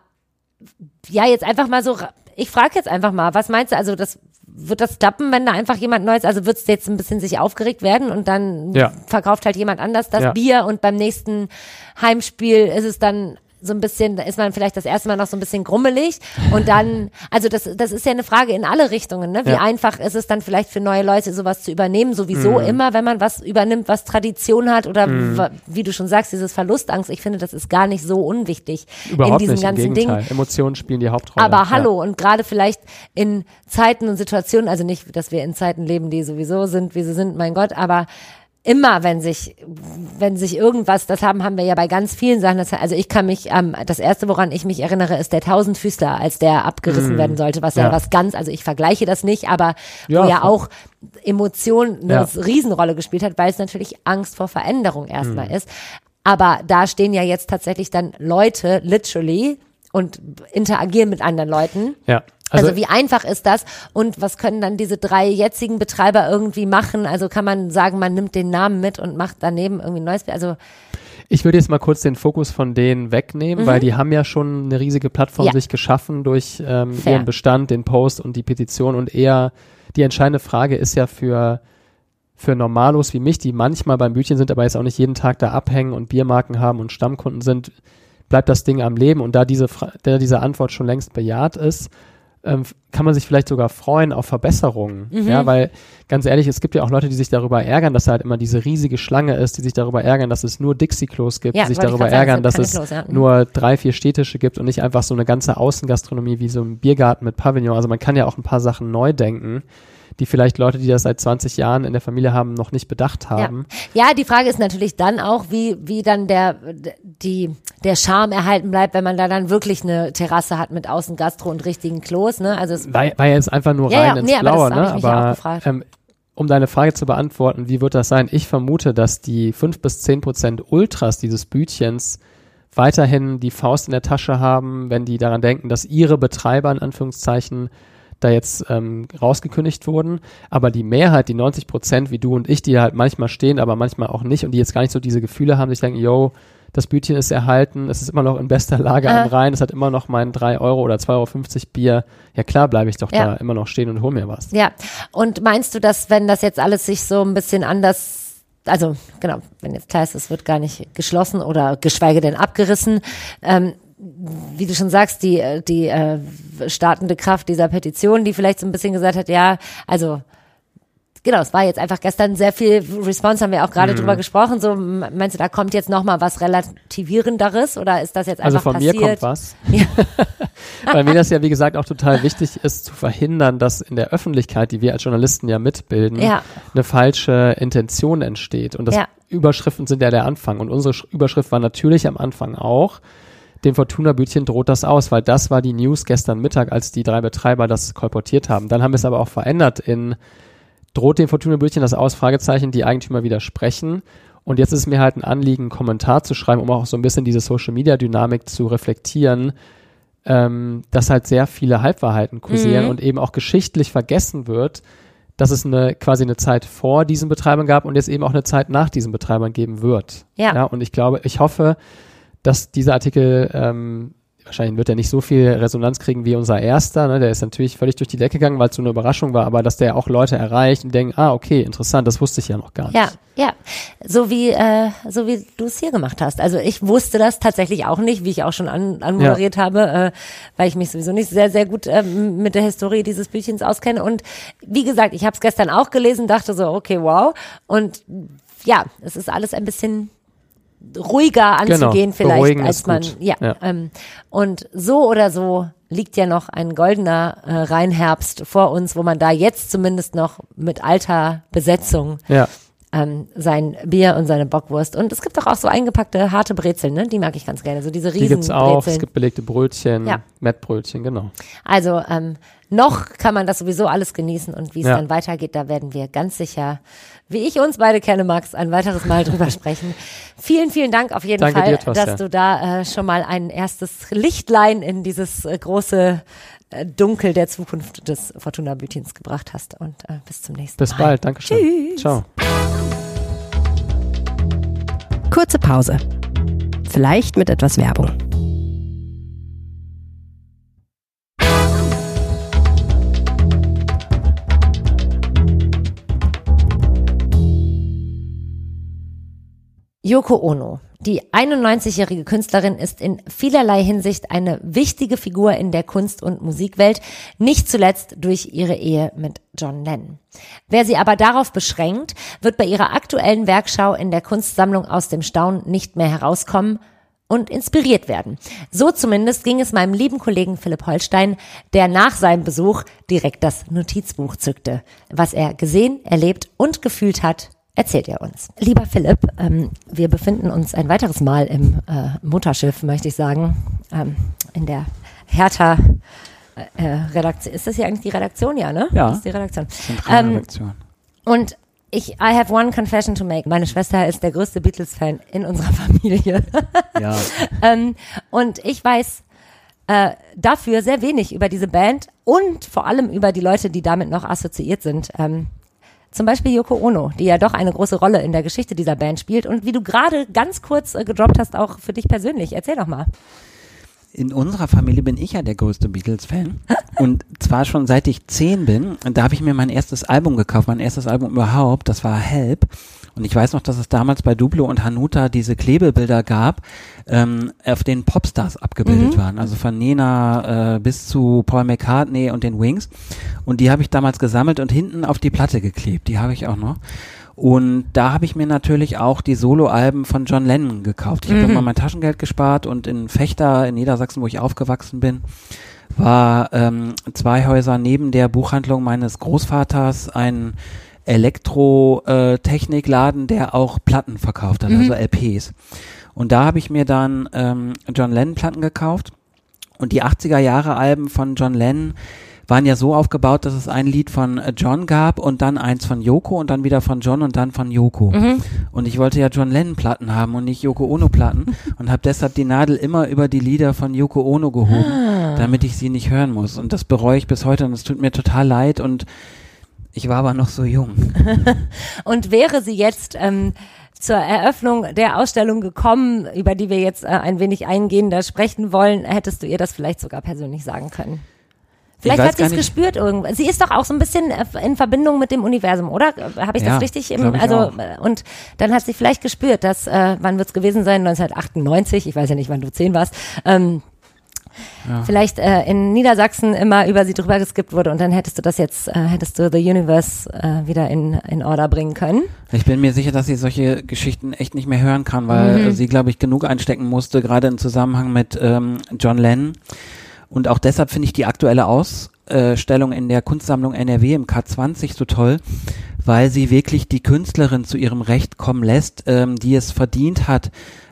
ja, jetzt einfach mal so, ich frage jetzt einfach mal, was meinst du, also das wird das klappen, wenn da einfach jemand Neues, also wird es jetzt ein bisschen sich aufgeregt werden und dann Ja. verkauft halt jemand anders das Ja. Bier und beim nächsten Heimspiel ist es dann so ein bisschen, da ist man vielleicht das erste Mal noch so ein bisschen grummelig und dann, also das, das ist ja eine Frage in alle Richtungen, ne? Wie Ja. einfach ist es dann vielleicht für neue Leute sowas zu übernehmen, sowieso Mhm. immer, wenn man was übernimmt, was Tradition hat oder Mhm. w- wie du schon sagst, dieses Verlustangst, ich finde, das ist gar nicht so unwichtig Überhaupt in diesen nicht, im ganzen Gegenteil. Dingen. Emotionen spielen die Hauptrolle. Aber hallo, Ja. und gerade vielleicht in Zeiten und Situationen, also nicht, dass wir in Zeiten leben, die sowieso sind, wie sie sind, mein Gott, aber immer, wenn sich, wenn sich irgendwas, das haben, haben wir ja bei ganz vielen Sachen, das, also ich kann mich, ähm, das erste, woran ich mich erinnere, ist der Tausendfüßler, als der abgerissen Mm, werden sollte, was ja. ja. was ganz, also ich vergleiche das nicht, aber Ja, wo ja voll. auch Emotion eine Ja. Riesenrolle gespielt hat, weil es natürlich Angst vor Veränderung erstmal Mm. ist. Aber da stehen ja jetzt tatsächlich dann Leute, literally, und interagieren mit anderen Leuten. Ja. Also, Also, wie einfach ist das und was können dann diese drei jetzigen Betreiber irgendwie machen? Also kann man sagen, man nimmt den Namen mit und macht daneben irgendwie ein neues, also ich würde jetzt mal kurz den Fokus von denen wegnehmen, Mhm. weil die haben ja schon eine riesige Plattform Ja. sich geschaffen durch ähm, Fair. ihren Bestand, den Post und die Petition und eher die entscheidende Frage ist ja für für Normalos wie mich, die manchmal beim Bütchen sind, aber jetzt auch nicht jeden Tag da abhängen und Biermarken haben und Stammkunden sind, bleibt das Ding am Leben und da diese, Fra- da diese Antwort schon längst bejaht ist, ähm, kann man sich vielleicht sogar freuen auf Verbesserungen. Mhm. Ja, weil ganz ehrlich, es gibt ja auch Leute, die sich darüber ärgern, dass da halt immer diese riesige Schlange ist, die sich darüber ärgern, dass es nur Dixie-Klos gibt, Ja, die sich wollte ich darüber grad sagen, ärgern, es dass gibt es keine Klos, ja. Mhm. nur drei, vier Städtische gibt und nicht einfach so eine ganze Außengastronomie wie so ein Biergarten mit Pavillon. Also man kann ja auch ein paar Sachen neu denken, die vielleicht Leute, die das seit zwanzig Jahren in der Familie haben, noch nicht bedacht haben. Ja. ja, die Frage ist natürlich dann auch, wie wie dann der die der Charme erhalten bleibt, wenn man da dann wirklich eine Terrasse hat mit Außengastro und richtigen Klos, ne? Also es, War, war ja jetzt einfach nur Ja, rein ja, ins nee, aber Blaue, das hab ne? ich mich ja auch Aber gefragt. ähm, um deine Frage zu beantworten, wie wird das sein? Ich vermute, dass die fünf bis zehn Prozent Ultras dieses Bütchens weiterhin die Faust in der Tasche haben, wenn die daran denken, dass ihre Betreiber in Anführungszeichen da jetzt ähm, rausgekündigt wurden, aber die Mehrheit, die neunzig Prozent, wie du und ich, die halt manchmal stehen, aber manchmal auch nicht und die jetzt gar nicht so diese Gefühle haben, sich denken, yo, das Bütchen ist erhalten, es ist immer noch in bester Lage Äh. am Rhein, es hat immer noch mein drei Euro oder zwei Euro fünfzig Bier, ja klar bleibe ich doch Ja. da immer noch stehen und hol mir was. ja. Und meinst du, dass wenn das jetzt alles sich so ein bisschen anders, also genau, wenn jetzt klar ist, es wird gar nicht geschlossen oder geschweige denn abgerissen, ähm, wie du schon sagst, die, die äh, startende Kraft dieser Petition, die vielleicht so ein bisschen gesagt hat, ja, also genau, es war jetzt einfach gestern sehr viel Response, haben wir auch gerade Mhm. drüber gesprochen, so m- meinst du, da kommt jetzt nochmal was Relativierenderes oder ist das jetzt Also einfach von mir passiert? kommt was. Ja. Weil mir das ja, wie gesagt, auch total wichtig ist, zu verhindern, dass in der Öffentlichkeit, die wir als Journalisten ja mitbilden, Ja. eine falsche Intention entsteht. Und das Ja. Überschriften sind ja der Anfang. Und unsere Sch- Überschrift war natürlich am Anfang auch, dem Fortuna-Bütchen droht das aus, weil das war die News gestern Mittag, als die drei Betreiber das kolportiert haben. Dann haben wir es aber auch verändert in droht dem Fortuna-Bütchen das aus, Fragezeichen, die Eigentümer widersprechen. Und jetzt ist es mir halt ein Anliegen, einen Kommentar zu schreiben, um auch so ein bisschen diese Social-Media-Dynamik zu reflektieren. ähm, dass halt sehr viele Halbwahrheiten kursieren Mhm. und eben auch geschichtlich vergessen wird, dass es eine quasi eine Zeit vor diesen Betreibern gab und jetzt eben auch eine Zeit nach diesen Betreibern geben wird. Ja. Ja, und ich glaube, ich hoffe, dass dieser Artikel, ähm, wahrscheinlich wird er nicht so viel Resonanz kriegen wie unser erster, ne? Der ist natürlich völlig durch die Decke gegangen, weil es so eine Überraschung war, aber dass der auch Leute erreicht und denken, ah, okay, interessant, das wusste ich ja noch gar nicht. Ja, ja. So wie, äh, so wie du es hier gemacht hast. Also ich wusste das tatsächlich auch nicht, wie ich auch schon an, anmoderiert ja. habe, äh, weil ich mich sowieso nicht sehr, sehr gut äh, mit der Historie dieses Büchchens auskenne. Und wie gesagt, ich habe es gestern auch gelesen, dachte so, okay, wow. Und ja, es ist alles ein bisschen ruhiger anzugehen genau, vielleicht, als man, gut. ja, ja. Ähm, und so oder so liegt ja noch ein goldener äh, Rheinherbst vor uns, wo man da jetzt zumindest noch mit alter Besetzung ja. ähm, sein Bier und seine Bockwurst, und es gibt doch auch so eingepackte harte Brezeln, ne? Die mag ich ganz gerne, so diese riesen Die gibt's auch, Brezeln. es gibt belegte Brötchen, Ja. Mettbrötchen, genau. Also ähm, noch kann man das sowieso alles genießen, und wie es Ja. dann weitergeht, da werden wir ganz sicher, wie ich uns beide kenne, Max, ein weiteres Mal drüber sprechen. Vielen, vielen Dank auf jeden Danke Fall, dir, Tosja. dass du da äh, schon mal ein erstes Lichtlein in dieses äh, große äh, Dunkel der Zukunft des Fortuna Bütchens gebracht hast, und äh, bis zum nächsten Bis Mal. bald, Dankeschön. Tschüss. Ciao. Kurze Pause. Vielleicht mit etwas Werbung. Yoko Ono. Die einundneunzigjährige Künstlerin ist in vielerlei Hinsicht eine wichtige Figur in der Kunst- und Musikwelt, nicht zuletzt durch ihre Ehe mit John Lennon. Wer sie aber darauf beschränkt, wird bei ihrer aktuellen Werkschau in der Kunstsammlung aus dem Staunen nicht mehr herauskommen und inspiriert werden. So zumindest ging es meinem lieben Kollegen Philipp Holstein, der nach seinem Besuch direkt das Notizbuch zückte. Was er gesehen, erlebt und gefühlt hat, erzählt er uns. Lieber Philipp, ähm, wir befinden uns ein weiteres Mal im äh, Mutterschiff, möchte ich sagen, ähm, in der Hertha äh, Redaktion. Ist das hier eigentlich die Redaktion? Ja, ne? Ja. Das ist die Redaktion. Zentrale Ähm, Redaktion. Und ich, I have one confession to make. Meine Schwester ist der größte Beatles-Fan in unserer Familie. Ja. ähm, und ich weiß äh, dafür sehr wenig über diese Band und vor allem über die Leute, die damit noch assoziiert sind. Ähm, Zum Beispiel Yoko Ono, die ja doch eine große Rolle in der Geschichte dieser Band spielt, und wie du gerade ganz kurz äh, gedroppt hast, auch für dich persönlich. Erzähl doch mal. In unserer Familie bin ich ja der größte Beatles-Fan, und zwar schon seit ich zehn bin. Und da habe ich mir mein erstes Album gekauft, mein erstes Album überhaupt, das war Help. Und ich weiß noch, dass es damals bei Duplo und Hanuta diese Klebebilder gab, ähm, auf denen Popstars abgebildet Mhm. waren. Also von Nena äh, bis zu Paul McCartney und den Wings. Und die habe ich damals gesammelt und hinten auf die Platte geklebt. Die habe ich auch noch. Und da habe ich mir natürlich auch die Soloalben von John Lennon gekauft. Ich habe Mhm. immer mein Taschengeld gespart, und in Fechter in Niedersachsen, wo ich aufgewachsen bin, war ähm, zwei Häuser neben der Buchhandlung meines Großvaters ein Elektro-Technikladen, der auch Platten verkauft hat, Mhm. also L Ps. Und da habe ich mir dann ähm, John Lennon-Platten gekauft. Und die achtziger-Jahre-Alben von John Lennon waren ja so aufgebaut, dass es ein Lied von äh, John gab und dann eins von Yoko und dann wieder von John und dann von Yoko. Mhm. Und ich wollte ja John Lennon-Platten haben und nicht Yoko Ono-Platten und habe deshalb die Nadel immer über die Lieder von Yoko Ono gehoben, Ah. damit ich sie nicht hören muss. Und das bereue ich bis heute, und es tut mir total leid, und ich war aber noch so jung. Und wäre sie jetzt ähm, zur Eröffnung der Ausstellung gekommen, über die wir jetzt äh, ein wenig eingehender sprechen wollen, hättest du ihr das vielleicht sogar persönlich sagen können? Vielleicht weiß hat sie es gar nicht. gespürt irgendwann. Sie ist doch auch so ein bisschen äh, in Verbindung mit dem Universum, oder? Habe ich Ja, das richtig? Im, glaub ich also auch. äh, und dann hat sie vielleicht gespürt, dass äh, wann wird es gewesen sein? neunzehnhundertachtundneunzig. Ich weiß ja nicht, wann du zehn warst. Ähm, Ja. Vielleicht äh, in Niedersachsen immer über sie drüber geskippt wurde, und dann hättest du das jetzt, äh, hättest du The Universe äh, wieder in in Order bringen können. Ich bin mir sicher, dass sie solche Geschichten echt nicht mehr hören kann, weil Mhm. sie, glaube ich, genug einstecken musste, gerade im Zusammenhang mit ähm, John Lennon. Und auch deshalb finde ich die aktuelle Ausstellung in der Kunstsammlung N R W im K zwanzig so toll, weil sie wirklich die Künstlerin zu ihrem Recht kommen lässt, ähm, die es verdient hat,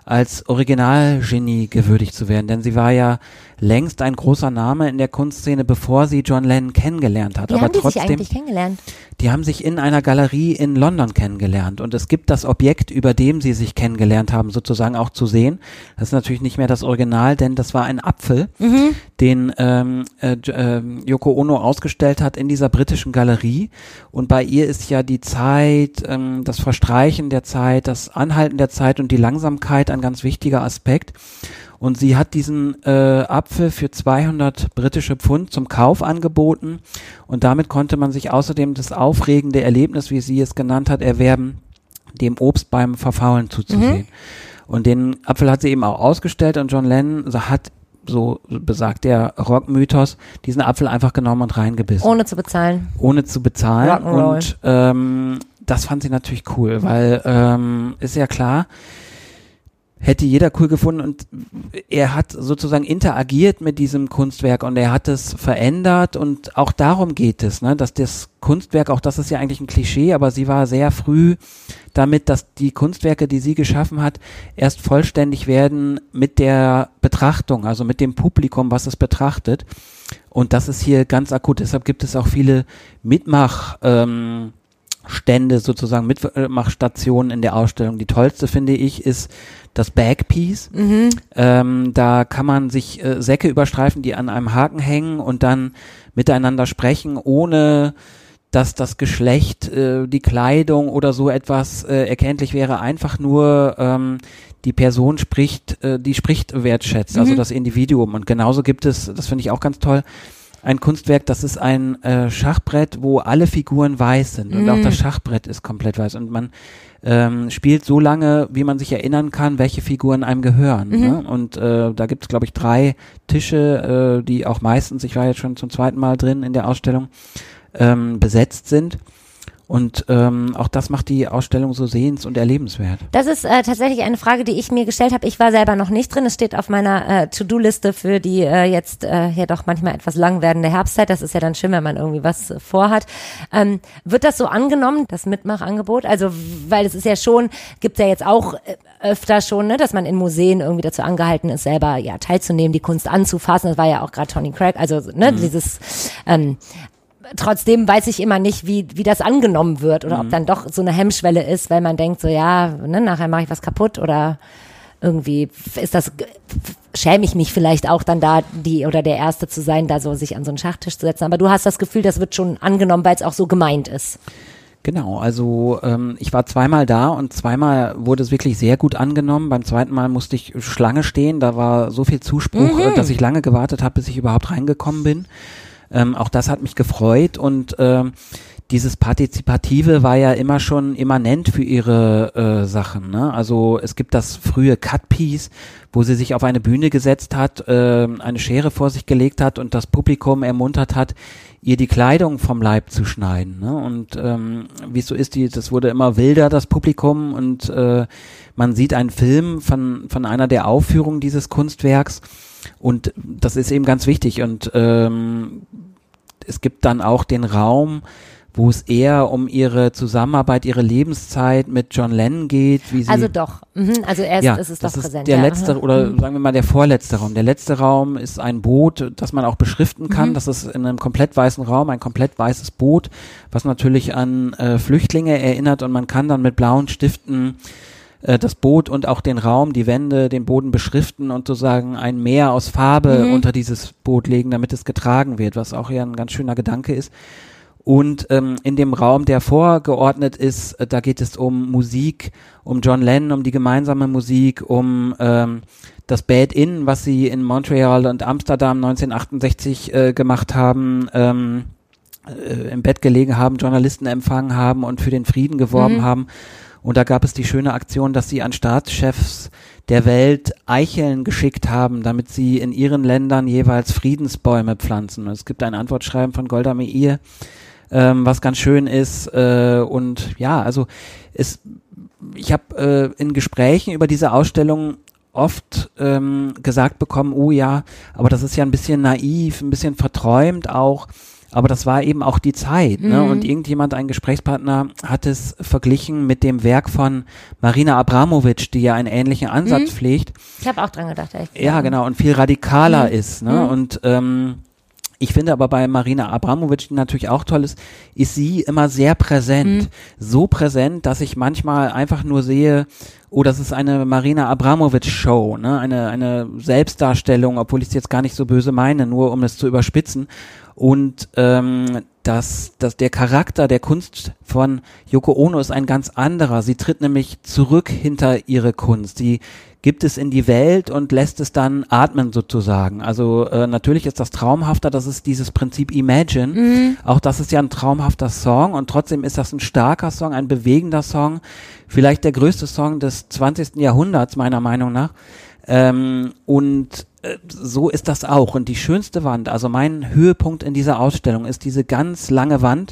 als Originalgenie gewürdigt zu werden, denn sie war ja längst ein großer Name in der Kunstszene, bevor sie John Lennon kennengelernt hat. Wie Aber haben die trotzdem, sich eigentlich kennengelernt? Die haben sich in einer Galerie in London kennengelernt und es gibt das Objekt, über dem sie sich kennengelernt haben, sozusagen auch zu sehen. Das ist natürlich nicht mehr das Original, denn das war ein Apfel, mhm. den ähm, äh, äh, Yoko Ono ausgestellt hat in dieser britischen Galerie. Und bei ihr ist ja die Zeit, ähm, das Verstreichen der Zeit, das Anhalten der Zeit und die Langsamkeit ein ganz wichtiger Aspekt. Und sie hat diesen äh, Apfel für zweihundert britische Pfund zum Kauf angeboten und damit konnte man sich außerdem das aufregende Erlebnis, wie sie es genannt hat, erwerben, dem Obst beim Verfaulen zuzusehen. Mhm. Und den Apfel hat sie eben auch ausgestellt und John Lennon hat, so besagt der Rockmythos, diesen Apfel einfach genommen und reingebissen. Ohne zu bezahlen. Ohne zu bezahlen. Rock'n'Roll. Und ähm, das fand sie natürlich cool, weil ähm, ist ja klar, hätte jeder cool gefunden und er hat sozusagen interagiert mit diesem Kunstwerk und er hat es verändert und auch darum geht es, ne, dass das Kunstwerk, auch das ist ja eigentlich ein Klischee, aber sie war sehr früh damit, dass die Kunstwerke, die sie geschaffen hat, erst vollständig werden mit der Betrachtung, also mit dem Publikum, was es betrachtet und das ist hier ganz akut, deshalb gibt es auch viele Mitmach- ähm, Stände, sozusagen Mitmachstationen in der Ausstellung. Die tollste, finde ich, ist das Bagpiece. Mhm. Ähm, da kann man sich äh, Säcke überstreifen, die an einem Haken hängen und dann miteinander sprechen, ohne dass das Geschlecht, äh, die Kleidung oder so etwas äh, erkenntlich wäre. Einfach nur ähm, die Person spricht, äh, die spricht wertschätzt, mhm. also das Individuum. Und genauso gibt es, das finde ich auch ganz toll, ein Kunstwerk, das ist ein äh, Schachbrett, wo alle Figuren weiß sind und mm. auch das Schachbrett ist komplett weiß und man ähm, spielt so lange, wie man sich erinnern kann, welche Figuren einem gehören. Mhm. Ne? Und äh, da gibt es, glaube ich, drei Tische, äh, die auch meistens, ich war jetzt schon zum zweiten Mal drin in der Ausstellung, ähm, besetzt sind. Und ähm, auch das macht die Ausstellung so sehens- und erlebenswert. Das ist äh, tatsächlich eine Frage, die ich mir gestellt habe. Ich war selber noch nicht drin. Es steht auf meiner äh, To-Do-Liste für die äh, jetzt äh, ja doch manchmal etwas lang werdende Herbstzeit. Das ist ja dann schön, wenn man irgendwie was äh, vorhat. Ähm, wird das so angenommen, das Mitmachangebot? Also, weil es ist ja schon, gibt's ja jetzt auch äh, öfter schon, ne, dass man in Museen irgendwie dazu angehalten ist, selber ja teilzunehmen, die Kunst anzufassen. Das war ja auch gerade Tony Craig. Also, ne, mhm. dieses ähm, trotzdem weiß ich immer nicht, wie wie das angenommen wird oder mhm. ob dann doch so eine Hemmschwelle ist, weil man denkt so, ja, ne, nachher mache ich was kaputt oder irgendwie ist das, schäme ich mich vielleicht auch dann da die oder der Erste zu sein, da so sich an so einen Schachtisch zu setzen. Aber du hast das Gefühl, das wird schon angenommen, weil es auch so gemeint ist. Genau, also ähm, ich war zweimal da und zweimal wurde es wirklich sehr gut angenommen. Beim zweiten Mal musste ich Schlange stehen, da war so viel Zuspruch, mhm. dass ich lange gewartet habe, bis ich überhaupt reingekommen bin. Ähm, auch das hat mich gefreut und ähm, dieses Partizipative war ja immer schon immanent für ihre äh, Sachen. Ne? Also es gibt das frühe Cut-Piece, wo sie sich auf eine Bühne gesetzt hat, äh, eine Schere vor sich gelegt hat und das Publikum ermuntert hat, ihr die Kleidung vom Leib zu schneiden. Ne? Und ähm, wie es so ist, die, das wurde immer wilder, das Publikum, und äh, man sieht einen Film von, von einer der Aufführungen dieses Kunstwerks. Und das ist eben ganz wichtig und ähm, es gibt dann auch den Raum, wo es eher um ihre Zusammenarbeit, ihre Lebenszeit mit John Lennon geht. Wie sie also doch, mhm. also erst ja, ist es das doch ist präsent. Der ja. letzte oder mhm. sagen wir mal der vorletzte Raum. Der letzte Raum ist ein Boot, das man auch beschriften kann. Mhm. Das ist in einem komplett weißen Raum, ein komplett weißes Boot, was natürlich an äh, Flüchtlinge erinnert, und man kann dann mit blauen Stiften das Boot und auch den Raum, die Wände, den Boden beschriften und sozusagen ein Meer aus Farbe mhm. unter dieses Boot legen, damit es getragen wird, was auch ja ein ganz schöner Gedanke ist. Und ähm, in dem Raum, der vorgeordnet ist, äh, da geht es um Musik, um John Lennon, um die gemeinsame Musik, um ähm, das Bed-In, was sie in Montreal und Amsterdam neunzehnhundertachtundsechzig äh, gemacht haben, ähm, äh, im Bett gelegen haben, Journalisten empfangen haben und für den Frieden geworben mhm. haben. Und da gab es die schöne Aktion, dass sie an Staatschefs der Welt Eicheln geschickt haben, damit sie in ihren Ländern jeweils Friedensbäume pflanzen. Und es gibt ein Antwortschreiben von Golda Meir, ähm, was ganz schön ist. Äh, und ja, also es, ich habe äh, in Gesprächen über diese Ausstellung oft ähm, gesagt bekommen, oh ja, aber das ist ja ein bisschen naiv, ein bisschen verträumt auch. aber das war eben auch die Zeit, ne? Mhm. Und irgendjemand, ein Gesprächspartner, hat es verglichen mit dem Werk von Marina Abramovic, die ja einen ähnlichen Ansatz Mhm. pflegt. Ich habe auch dran gedacht, echt. Ja, genau, und viel radikaler Mhm. ist, ne? Mhm. Und ähm, ich finde aber bei Marina Abramovic, die natürlich auch toll ist, ist sie immer sehr präsent. Mhm. So präsent, dass ich manchmal einfach nur sehe, oh, das ist eine Marina Abramovic-Show, ne? Eine, eine Selbstdarstellung, obwohl ich es jetzt gar nicht so böse meine, nur um es zu überspitzen. Und ähm, dass, dass der Charakter der Kunst von Yoko Ono ist ein ganz anderer. Sie tritt nämlich zurück hinter ihre Kunst. Sie gibt es in die Welt und lässt es dann atmen sozusagen. Also äh, natürlich ist das traumhafter, das ist dieses Prinzip Imagine. Mhm. Auch das ist ja ein traumhafter Song und trotzdem ist das ein starker Song, ein bewegender Song. Vielleicht der größte Song des zwanzigsten Jahrhunderts meiner Meinung nach. Ähm, und äh, so ist das auch. Und die schönste Wand, also mein Höhepunkt in dieser Ausstellung ist diese ganz lange Wand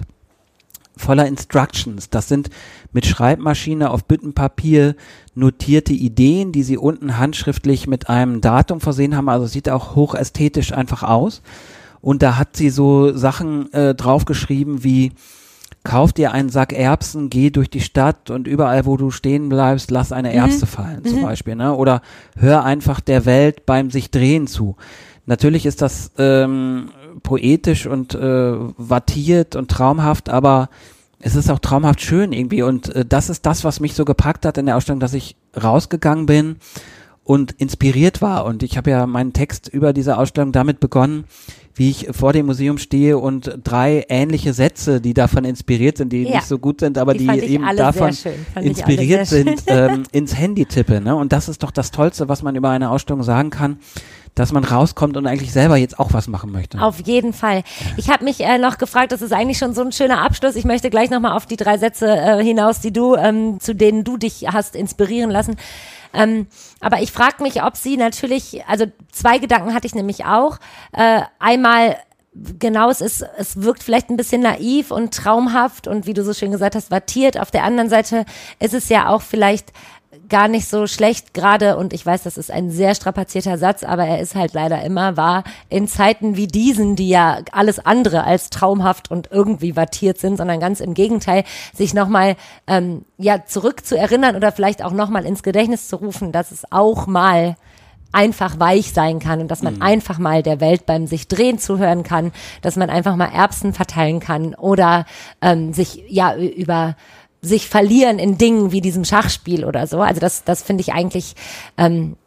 voller Instructions. Das sind mit Schreibmaschine auf Büttenpapier notierte Ideen, die sie unten handschriftlich mit einem Datum versehen haben. Also sieht auch hochästhetisch einfach aus. Und da hat sie so Sachen äh, draufgeschrieben wie: Kauf dir einen Sack Erbsen, geh durch die Stadt und überall, wo du stehen bleibst, lass eine Erbse fallen, zum Mhm. Beispiel, ne? Oder hör einfach der Welt beim sich drehen zu. Natürlich ist das ähm, poetisch und äh, wattiert und traumhaft, aber es ist auch traumhaft schön irgendwie und äh, das ist das, was mich so gepackt hat in der Ausstellung, dass ich rausgegangen bin und inspiriert war. Und ich habe ja meinen Text über diese Ausstellung damit begonnen, wie ich vor dem Museum stehe und drei ähnliche Sätze, die davon inspiriert sind, die Ja. nicht so gut sind, aber Die die, fand ich eben alle davon sehr schön. Fand ich alle inspiriert sehr sind, ähm, ins Handy tippe. Ne? Und das ist doch das Tollste, was man über eine Ausstellung sagen kann, dass man rauskommt und eigentlich selber jetzt auch was machen möchte. Auf jeden Fall. Ich habe mich äh, noch gefragt, das ist eigentlich schon so ein schöner Abschluss. Ich möchte gleich nochmal auf die drei Sätze äh, hinaus, die du, ähm, zu denen du dich hast inspirieren lassen. Ähm, aber ich frage mich, ob sie natürlich, also zwei Gedanken hatte ich nämlich auch. Äh, einmal, genau, es ist, es wirkt vielleicht ein bisschen naiv und traumhaft und wie du so schön gesagt hast, wattiert. Auf der anderen Seite ist es ja auch vielleicht gar nicht so schlecht gerade, und ich weiß, das ist ein sehr strapazierter Satz, aber er ist halt leider immer wahr, in Zeiten wie diesen, die ja alles andere als traumhaft und irgendwie wattiert sind, sondern ganz im Gegenteil, sich nochmal ähm, ja, zurück zu erinnern oder vielleicht auch nochmal ins Gedächtnis zu rufen, dass es auch mal einfach weich sein kann und dass man mhm. einfach mal der Welt beim sich drehen zuhören kann, dass man einfach mal Erbsen verteilen kann oder ähm, sich ja über sich verlieren in Dingen wie diesem Schachspiel oder so. Also das, das finde ich eigentlich, ähm,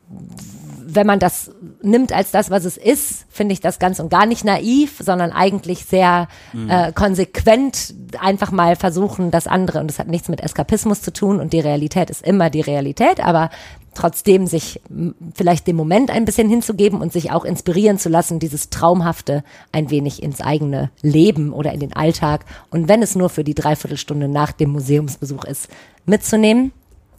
wenn man das nimmt als das, was es ist, finde ich das ganz und gar nicht naiv, sondern eigentlich sehr mhm. äh, konsequent einfach mal versuchen, das andere, und das hat nichts mit Eskapismus zu tun und die Realität ist immer die Realität, aber trotzdem sich m- vielleicht dem Moment ein bisschen hinzugeben und sich auch inspirieren zu lassen, dieses Traumhafte ein wenig ins eigene Leben oder in den Alltag und wenn es nur für die Dreiviertelstunde nach dem Museumsbesuch ist, mitzunehmen.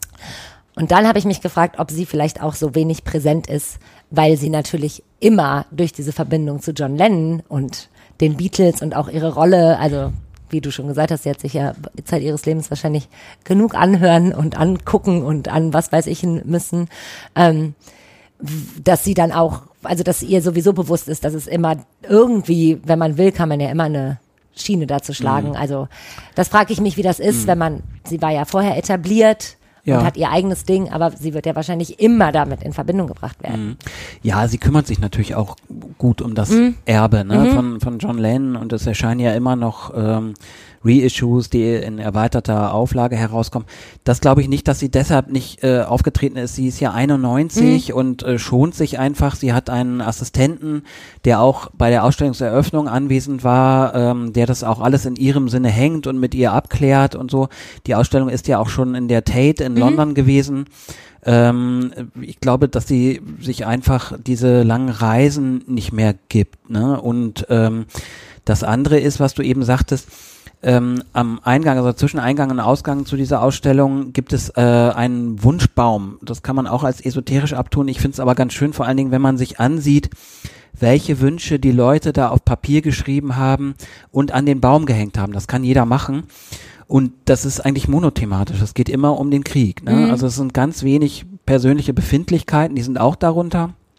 Und dann habe ich mich gefragt, ob sie vielleicht auch so wenig präsent ist, weil sie natürlich immer durch diese Verbindung zu John Lennon und den Beatles und auch ihre Rolle, also wie du schon gesagt hast, sie hat sich ja Zeit ihres Lebens wahrscheinlich genug anhören und angucken und an was weiß ich müssen, ähm, dass sie dann auch, also dass ihr sowieso bewusst ist, dass es immer irgendwie, wenn man will, kann man ja immer eine Schiene dazu schlagen. Mhm. Also das frage ich mich, wie das ist, mhm. wenn man, sie war ja vorher etabliert, ja. und hat ihr eigenes Ding, aber sie wird ja wahrscheinlich immer damit in Verbindung gebracht werden. Ja, sie kümmert sich natürlich auch gut um das mhm. Erbe ne, mhm. von, von John Lennon und es erscheinen ja immer noch ähm, Reissues, die in erweiterter Auflage herauskommen. Das glaube ich nicht, dass sie deshalb nicht äh, aufgetreten ist. Sie ist ja einundneunzig mhm. und äh, schont sich einfach. Sie hat einen Assistenten, der auch bei der Ausstellungseröffnung anwesend war, ähm, der das auch alles in ihrem Sinne hängt und mit ihr abklärt und so. Die Ausstellung ist ja auch schon in der Tate in mhm. London gewesen. Ähm, ich glaube, dass sie sich einfach diese langen Reisen nicht mehr gibt. Ne? Und ähm, das andere ist, was du eben sagtest, Ähm, am Eingang, also zwischen Eingang und Ausgang zu dieser Ausstellung gibt es äh, einen Wunschbaum. Das kann man auch als esoterisch abtun. Ich finde es aber ganz schön, vor allen Dingen, wenn man sich ansieht, welche Wünsche die Leute da auf Papier geschrieben haben und an den Baum gehängt haben. Das kann jeder machen. Und das ist eigentlich monothematisch. Es geht immer um den Krieg. Ne? Mhm. Also es sind ganz wenig persönliche Befindlichkeiten, die sind auch darunter.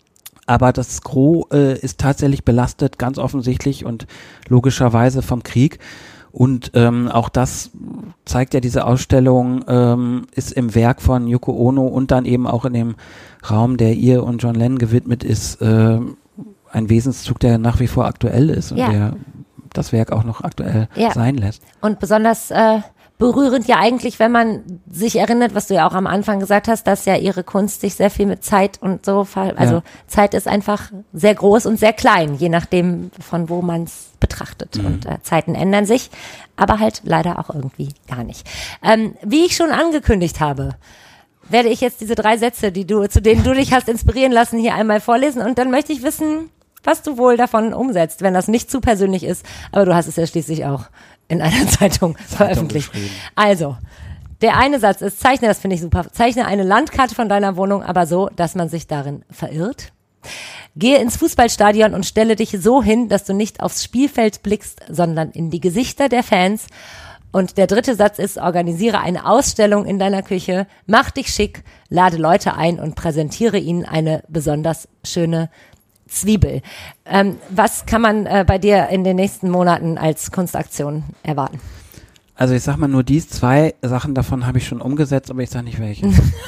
aber das Gros äh, ist tatsächlich belastet, ganz offensichtlich und logischerweise vom Krieg. Und ähm, auch das zeigt ja diese Ausstellung, ähm, ist im Werk von Yoko Ono und dann eben auch in dem Raum, der ihr und John Lennon gewidmet ist, äh, ein Wesenszug, der nach wie vor aktuell ist und ja. der das Werk auch noch aktuell ja. sein lässt. Und besonders äh, berührend ja eigentlich, wenn man sich erinnert, was du ja auch am Anfang gesagt hast, dass ja ihre Kunst sich sehr viel mit Zeit und so, also ja. Zeit ist einfach sehr groß und sehr klein, je nachdem von wo man es betrachtet. Mhm. Und äh, Zeiten ändern sich, aber halt leider auch irgendwie gar nicht. Ähm, wie ich schon angekündigt habe, werde ich jetzt diese drei Sätze, die du, zu denen du dich hast inspirieren lassen, hier einmal vorlesen und dann möchte ich wissen, was du wohl davon umsetzt, wenn das nicht zu persönlich ist, aber du hast es ja schließlich auch in einer Zeitung, Zeitung veröffentlicht. Also, der eine Satz ist, zeichne, das finde ich super, zeichne eine Landkarte von deiner Wohnung, aber so, dass man sich darin verirrt. Gehe ins Fußballstadion und stelle dich so hin, dass du nicht aufs Spielfeld blickst, sondern in die Gesichter der Fans. Und der dritte Satz ist, organisiere eine Ausstellung in deiner Küche, mach dich schick, lade Leute ein und präsentiere ihnen eine besonders schöne Zwiebel. Ähm, was kann man äh, bei dir in den nächsten Monaten als Kunstaktion erwarten? Also ich sag mal nur dies, zwei Sachen davon habe ich schon umgesetzt, aber ich sage nicht welche.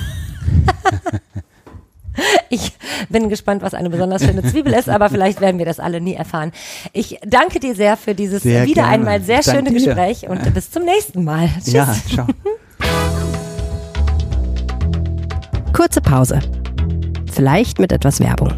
Ich bin gespannt, was eine besonders schöne Zwiebel ist, aber vielleicht werden wir das alle nie erfahren. Ich danke dir sehr für dieses sehr wieder gerne. einmal sehr Dank schöne dir. Gespräch und bis zum nächsten Mal. Tschüss. Ja, ciao. Kurze Pause. Vielleicht mit etwas Werbung.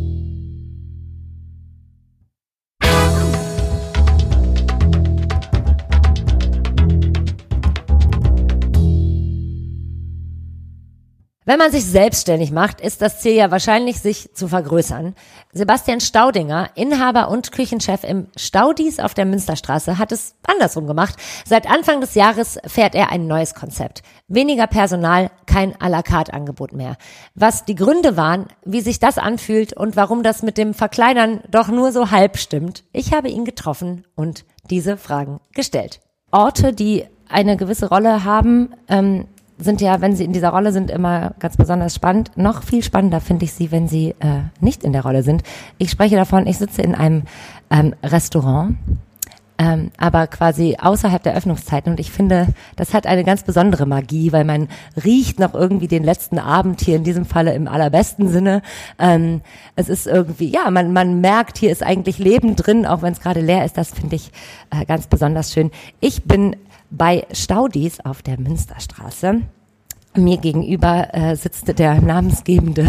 Wenn man sich selbstständig macht, ist das Ziel ja wahrscheinlich, sich zu vergrößern. Sebastian Staudinger, Inhaber und Küchenchef im Staudis auf der Münsterstraße, hat es andersrum gemacht. Seit Anfang des Jahres fährt er ein neues Konzept. Weniger Personal, kein à la carte Angebot mehr. Was die Gründe waren, wie sich das anfühlt und warum das mit dem Verkleinern doch nur so halb stimmt, ich habe ihn getroffen und diese Fragen gestellt. Orte, die eine gewisse Rolle haben, ähm, sind ja, wenn sie in dieser Rolle sind, immer ganz besonders spannend. Noch viel spannender finde ich sie, wenn sie äh, nicht in der Rolle sind. Ich spreche davon, ich sitze in einem ähm, Restaurant, ähm, aber quasi außerhalb der Öffnungszeiten und ich finde, das hat eine ganz besondere Magie, weil man riecht noch irgendwie den letzten Abend hier in diesem Falle im allerbesten Sinne. Ähm, es ist irgendwie, ja, man, man merkt, hier ist eigentlich Leben drin, auch wenn es gerade leer ist. Das finde ich äh, ganz besonders schön. Ich bin bei Staudis auf der Münsterstraße. Mir gegenüber äh, sitzt der namensgebende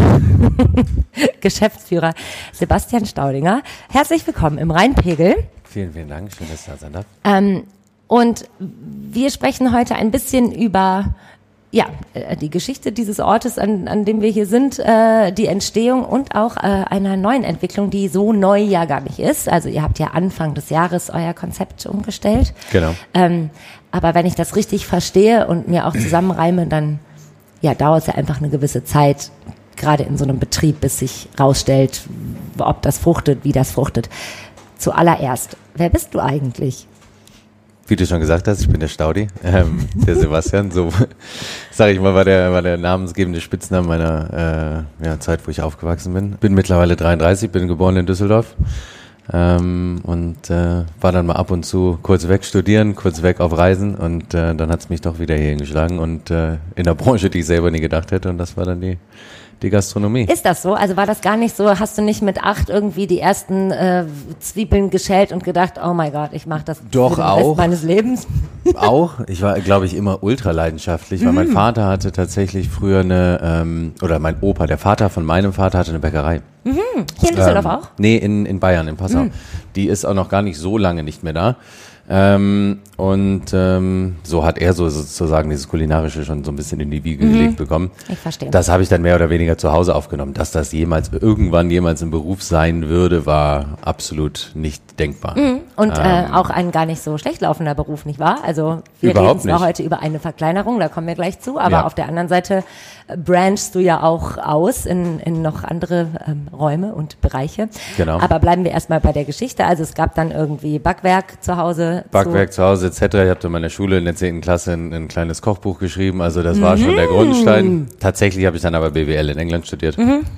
Geschäftsführer Sebastian Staudinger. Herzlich willkommen im Rheinpegel. Vielen, vielen Dank. Schön, dass ich da sein darf. Ähm, und wir sprechen heute ein bisschen über ja, die Geschichte dieses Ortes, an, an dem wir hier sind, äh, die Entstehung und auch äh, einer neuen Entwicklung, die so neu ja gar nicht ist. Also ihr habt ja Anfang des Jahres euer Konzept umgestellt. Genau. Ähm, aber wenn ich das richtig verstehe und mir auch zusammenreime, dann ja, dauert es ja einfach eine gewisse Zeit, gerade in so einem Betrieb, bis sich rausstellt, ob das fruchtet, wie das fruchtet. Zuallererst, wer bist du eigentlich? Wie du schon gesagt hast, ich bin der Staudi, ähm, der Sebastian. So, sage ich mal, war der, war der namensgebende Spitzname meiner äh, ja, Zeit, wo ich aufgewachsen bin. Bin mittlerweile dreiunddreißig, bin geboren in Düsseldorf ähm, und äh, war dann mal ab und zu kurz weg studieren, kurz weg auf Reisen und äh, dann hat es mich doch wieder hier hingeschlagen und äh, in der Branche, die ich selber nie gedacht hätte, und das war dann die Die Gastronomie. Ist das so? Also war das gar nicht so, hast du nicht mit acht irgendwie die ersten äh, Zwiebeln geschält und gedacht, oh mein Gott, ich mache das Doch für den auch. Rest meines Lebens? Auch. Ich war, glaube ich, immer ultra leidenschaftlich, weil mein Vater hatte tatsächlich früher eine, ähm, oder mein Opa, der Vater von meinem Vater hatte eine Bäckerei. Mhm. Hier in Düsseldorf ähm, auch? Nee, in, in Bayern, in Passau. Mhm. Die ist auch noch gar nicht so lange nicht mehr da. Ähm, und ähm, so hat er so sozusagen dieses Kulinarische schon so ein bisschen in die Wiege Mhm. gelegt bekommen. Ich verstehe. Das habe ich dann mehr oder weniger zu Hause aufgenommen. Dass das jemals irgendwann jemals im Beruf sein würde, war absolut nicht denkbar. Mhm. Und ähm, äh, auch ein gar nicht so schlecht laufender Beruf, nicht wahr? Also wir Überhaupt reden zwar nicht. heute über eine Verkleinerung, da kommen wir gleich zu, aber Ja. auf der anderen Seite äh, branchst du ja auch aus in, in noch andere ähm, Räume und Bereiche. Genau. Aber bleiben wir erstmal bei der Geschichte. Also es gab dann irgendwie Backwerk zu Hause. Backwerk zu Hause et cetera. Ich habe in meiner Schule in der zehnten Klasse ein, ein kleines Kochbuch geschrieben, also das war schon der Grundstein. Tatsächlich habe ich dann aber B W L in England studiert. Mhm.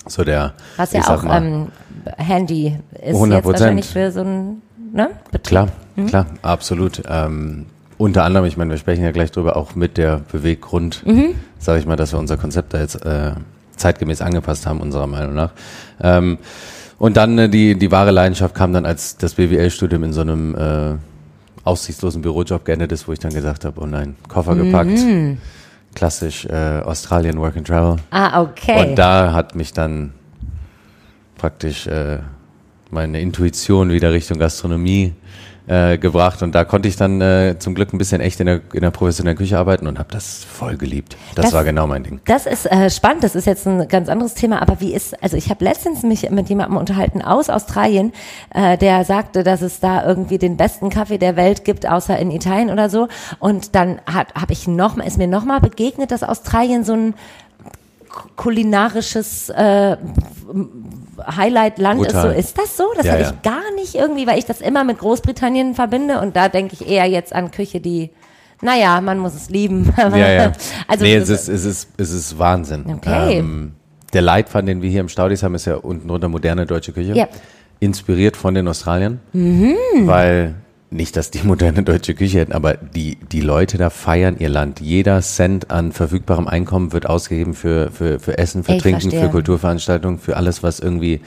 so der, Was ja ich sag auch mal, ähm, handy ist hundert jetzt wahrscheinlich Prozent. für so einen ne, Betrieb. Klar, klar, absolut. Ähm, unter anderem, ich meine, wir sprechen ja gleich drüber, auch mit der Beweggrund, mhm. sage ich mal, dass wir unser Konzept da jetzt äh, zeitgemäß angepasst haben, unserer Meinung nach. Ähm, und dann äh, die die wahre Leidenschaft kam dann, als das B W L-Studium in so einem äh, aussichtslosen Bürojob geendet ist, wo ich dann gesagt habe, oh nein, Koffer mhm. gepackt, klassisch äh, Australien Work and Travel. Ah, okay. Und da hat mich dann praktisch äh, meine Intuition wieder Richtung Gastronomie äh, gebracht und da konnte ich dann äh, zum Glück ein bisschen echt in der, in der professionellen Küche arbeiten und habe das voll geliebt. Das, das war genau mein Ding. Das ist äh, spannend, das ist jetzt ein ganz anderes Thema, aber wie ist, also ich habe letztens mich mit jemandem unterhalten aus Australien, äh, der sagte, dass es da irgendwie den besten Kaffee der Welt gibt, außer in Italien oder so, und dann hat habe ich noch mal, ist mir noch mal begegnet, dass Australien so ein kulinarisches äh, Highlight-Land ist. So, ist das so? Das ja, habe ja. ich gar nicht irgendwie, weil ich das immer mit Großbritannien verbinde und da denke ich eher jetzt an Küche, die, naja, man muss es lieben. Ja, ja. Also, nee, es ist, es ist, es ist Wahnsinn. Okay. Ähm, der Leitfaden, den wir hier im Staudis haben, ist ja unten drunter moderne deutsche Küche. Ja. Inspiriert von den Australiern. Mhm. Weil, nicht, dass die moderne deutsche Küche hätten, aber die, die Leute da feiern ihr Land. Jeder Cent an verfügbarem Einkommen wird ausgegeben für, für, für Essen, für Ich Trinken, verstehe. für Kulturveranstaltungen, für alles, was irgendwie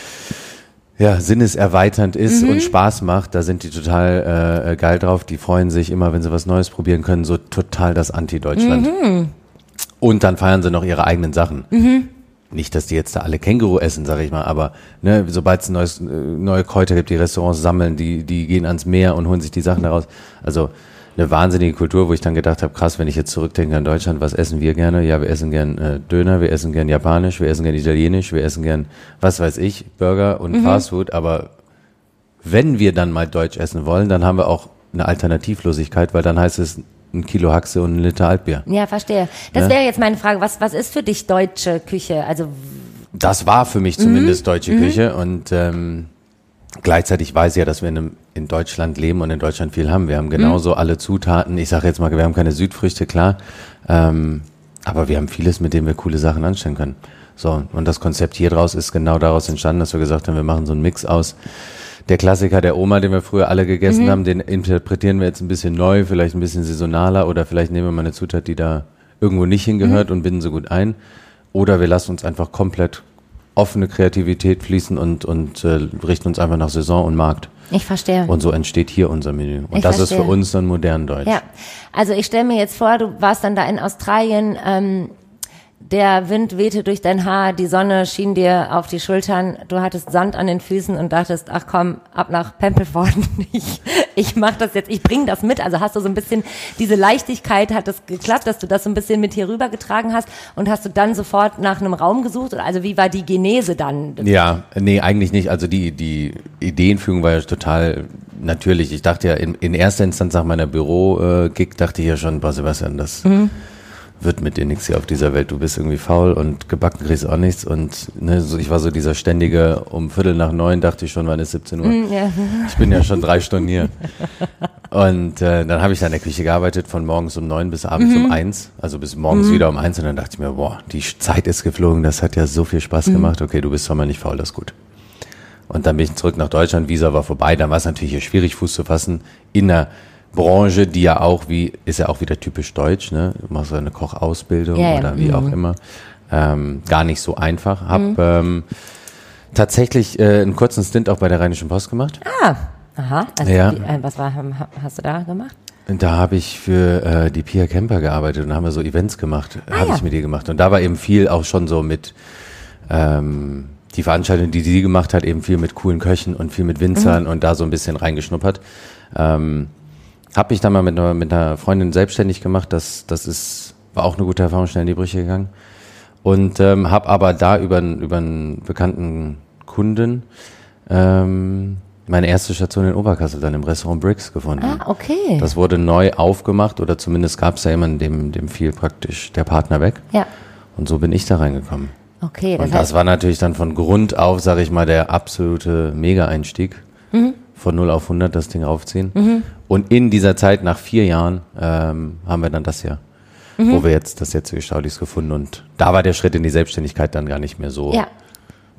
ja, sinneserweiternd ist Mhm. und Spaß macht. Da sind die total äh, geil drauf. Die freuen sich immer, wenn sie was Neues probieren können. So total das Anti-Deutschland. Mhm. Und dann feiern sie noch ihre eigenen Sachen. Mhm. Nicht, dass die jetzt da alle Känguru essen, sag ich mal, aber ne, sobald es neues, äh, neue Kräuter gibt, die Restaurants sammeln, die die gehen ans Meer und holen sich die Sachen daraus. Also eine wahnsinnige Kultur, wo ich dann gedacht habe, krass, wenn ich jetzt zurückdenke an Deutschland, was essen wir gerne? Ja, wir essen gern äh, Döner, wir essen gern Japanisch, wir essen gern Italienisch, wir essen gern, was weiß ich, Burger und mhm. Fastfood, aber wenn wir dann mal Deutsch essen wollen, dann haben wir auch eine Alternativlosigkeit, weil dann heißt es ein Kilo Haxe und ein Liter Altbier. Ja, verstehe. Das Ja. wäre jetzt meine Frage, was, was ist für dich deutsche Küche? Also Das war für mich zumindest deutsche Küche und ähm, gleichzeitig weiß ich ja, dass wir in, einem, in Deutschland leben und in Deutschland viel haben. Wir haben genauso alle Zutaten. Ich sage jetzt mal, wir haben keine Südfrüchte, klar, ähm, aber wir haben vieles, mit dem wir coole Sachen anstellen können. So, und das Konzept hier draus ist genau daraus entstanden, dass wir gesagt haben, wir machen so einen Mix aus. Der Klassiker der Oma, den wir früher alle gegessen mhm. haben, den interpretieren wir jetzt ein bisschen neu, vielleicht ein bisschen saisonaler oder vielleicht nehmen wir mal eine Zutat, die da irgendwo nicht hingehört mhm. und binden so gut ein. Oder wir lassen uns einfach komplett offene Kreativität fließen und, und äh, richten uns einfach nach Saison und Markt. ich verstehe. Und so entsteht hier unser Menü. Und Ich das verstehe. ist für uns dann modern Deutsch. Ja, also ich stelle mir jetzt vor, du warst dann da in Australien, ähm, der Wind wehte durch dein Haar, die Sonne schien dir auf die Schultern, du hattest Sand an den Füßen und dachtest, ach komm, ab nach Pempelforden, ich, ich mach das jetzt, ich bring das mit. Also hast du so ein bisschen, diese Leichtigkeit, hat das geklappt, dass du das so ein bisschen mit hier rübergetragen hast und hast du dann sofort nach einem Raum gesucht? Also wie war die Genese dann? Ja, nee, eigentlich nicht. Also die, die Ideenführung war ja total natürlich. Ich dachte ja in, in erster Instanz nach meiner Büro-Gig, dachte ich ja schon, boah, Sebastian, das mhm. wird mit dir nichts hier auf dieser Welt. Du bist irgendwie faul und gebacken kriegst auch nichts. Und ne, so, ich war so dieser ständige, um Viertel nach neun dachte ich schon, wann ist siebzehn Uhr? Mm, ja. Ich bin ja schon drei Stunden hier. Und äh, dann habe ich da in der Küche gearbeitet, von morgens um neun bis abends mhm. um eins. Also bis morgens mhm. wieder um eins. Und dann dachte ich mir, boah, die Zeit ist geflogen, das hat ja so viel Spaß mhm. gemacht. Okay, du bist zwar mal nicht faul, das ist gut. Und dann bin ich zurück nach Deutschland, Visa war vorbei. Dann war es natürlich hier schwierig, Fuß zu fassen in einer Branche, die ja auch wie, ist ja auch wieder typisch deutsch, ne? Du machst so eine Kochausbildung ja, ja. oder wie mhm. auch immer. Ähm, gar nicht so einfach. Hab mhm. ähm, tatsächlich äh, einen kurzen Stint auch bei der Rheinischen Post gemacht. Ah, aha. Also Ja. wie, äh, was war, hast du da gemacht? Und da habe ich für äh, die Pia Kemper gearbeitet und haben wir so Events gemacht, Ah, habe ja. ich mit ihr gemacht. Und da war eben viel auch schon so mit ähm, die Veranstaltung, die sie gemacht hat, eben viel mit coolen Köchen und viel mit Winzern mhm. und da so ein bisschen reingeschnuppert. Ähm, Hab mich dann mal mit einer, mit einer Freundin selbstständig gemacht, das, das ist, war auch eine gute Erfahrung, schnell in die Brüche gegangen. Und ähm, habe aber da über, über einen bekannten Kunden ähm, meine erste Station in Oberkassel dann im Restaurant Bricks gefunden. Ah, okay. Das wurde neu aufgemacht oder zumindest gab es ja jemanden, dem, dem fiel praktisch der Partner weg. Ja. Und so bin ich da reingekommen. Okay, das Und heißt, das war natürlich dann von Grund auf, sage ich mal, der absolute Mega-Einstieg. Mhm. Von null auf hundert das Ding aufziehen. Mhm. Und in dieser Zeit, nach vier Jahren, ähm, haben wir dann das hier, mhm. wo wir jetzt das jetzige Staudis gefunden. Und da war der Schritt in die Selbstständigkeit dann gar nicht mehr so Ja.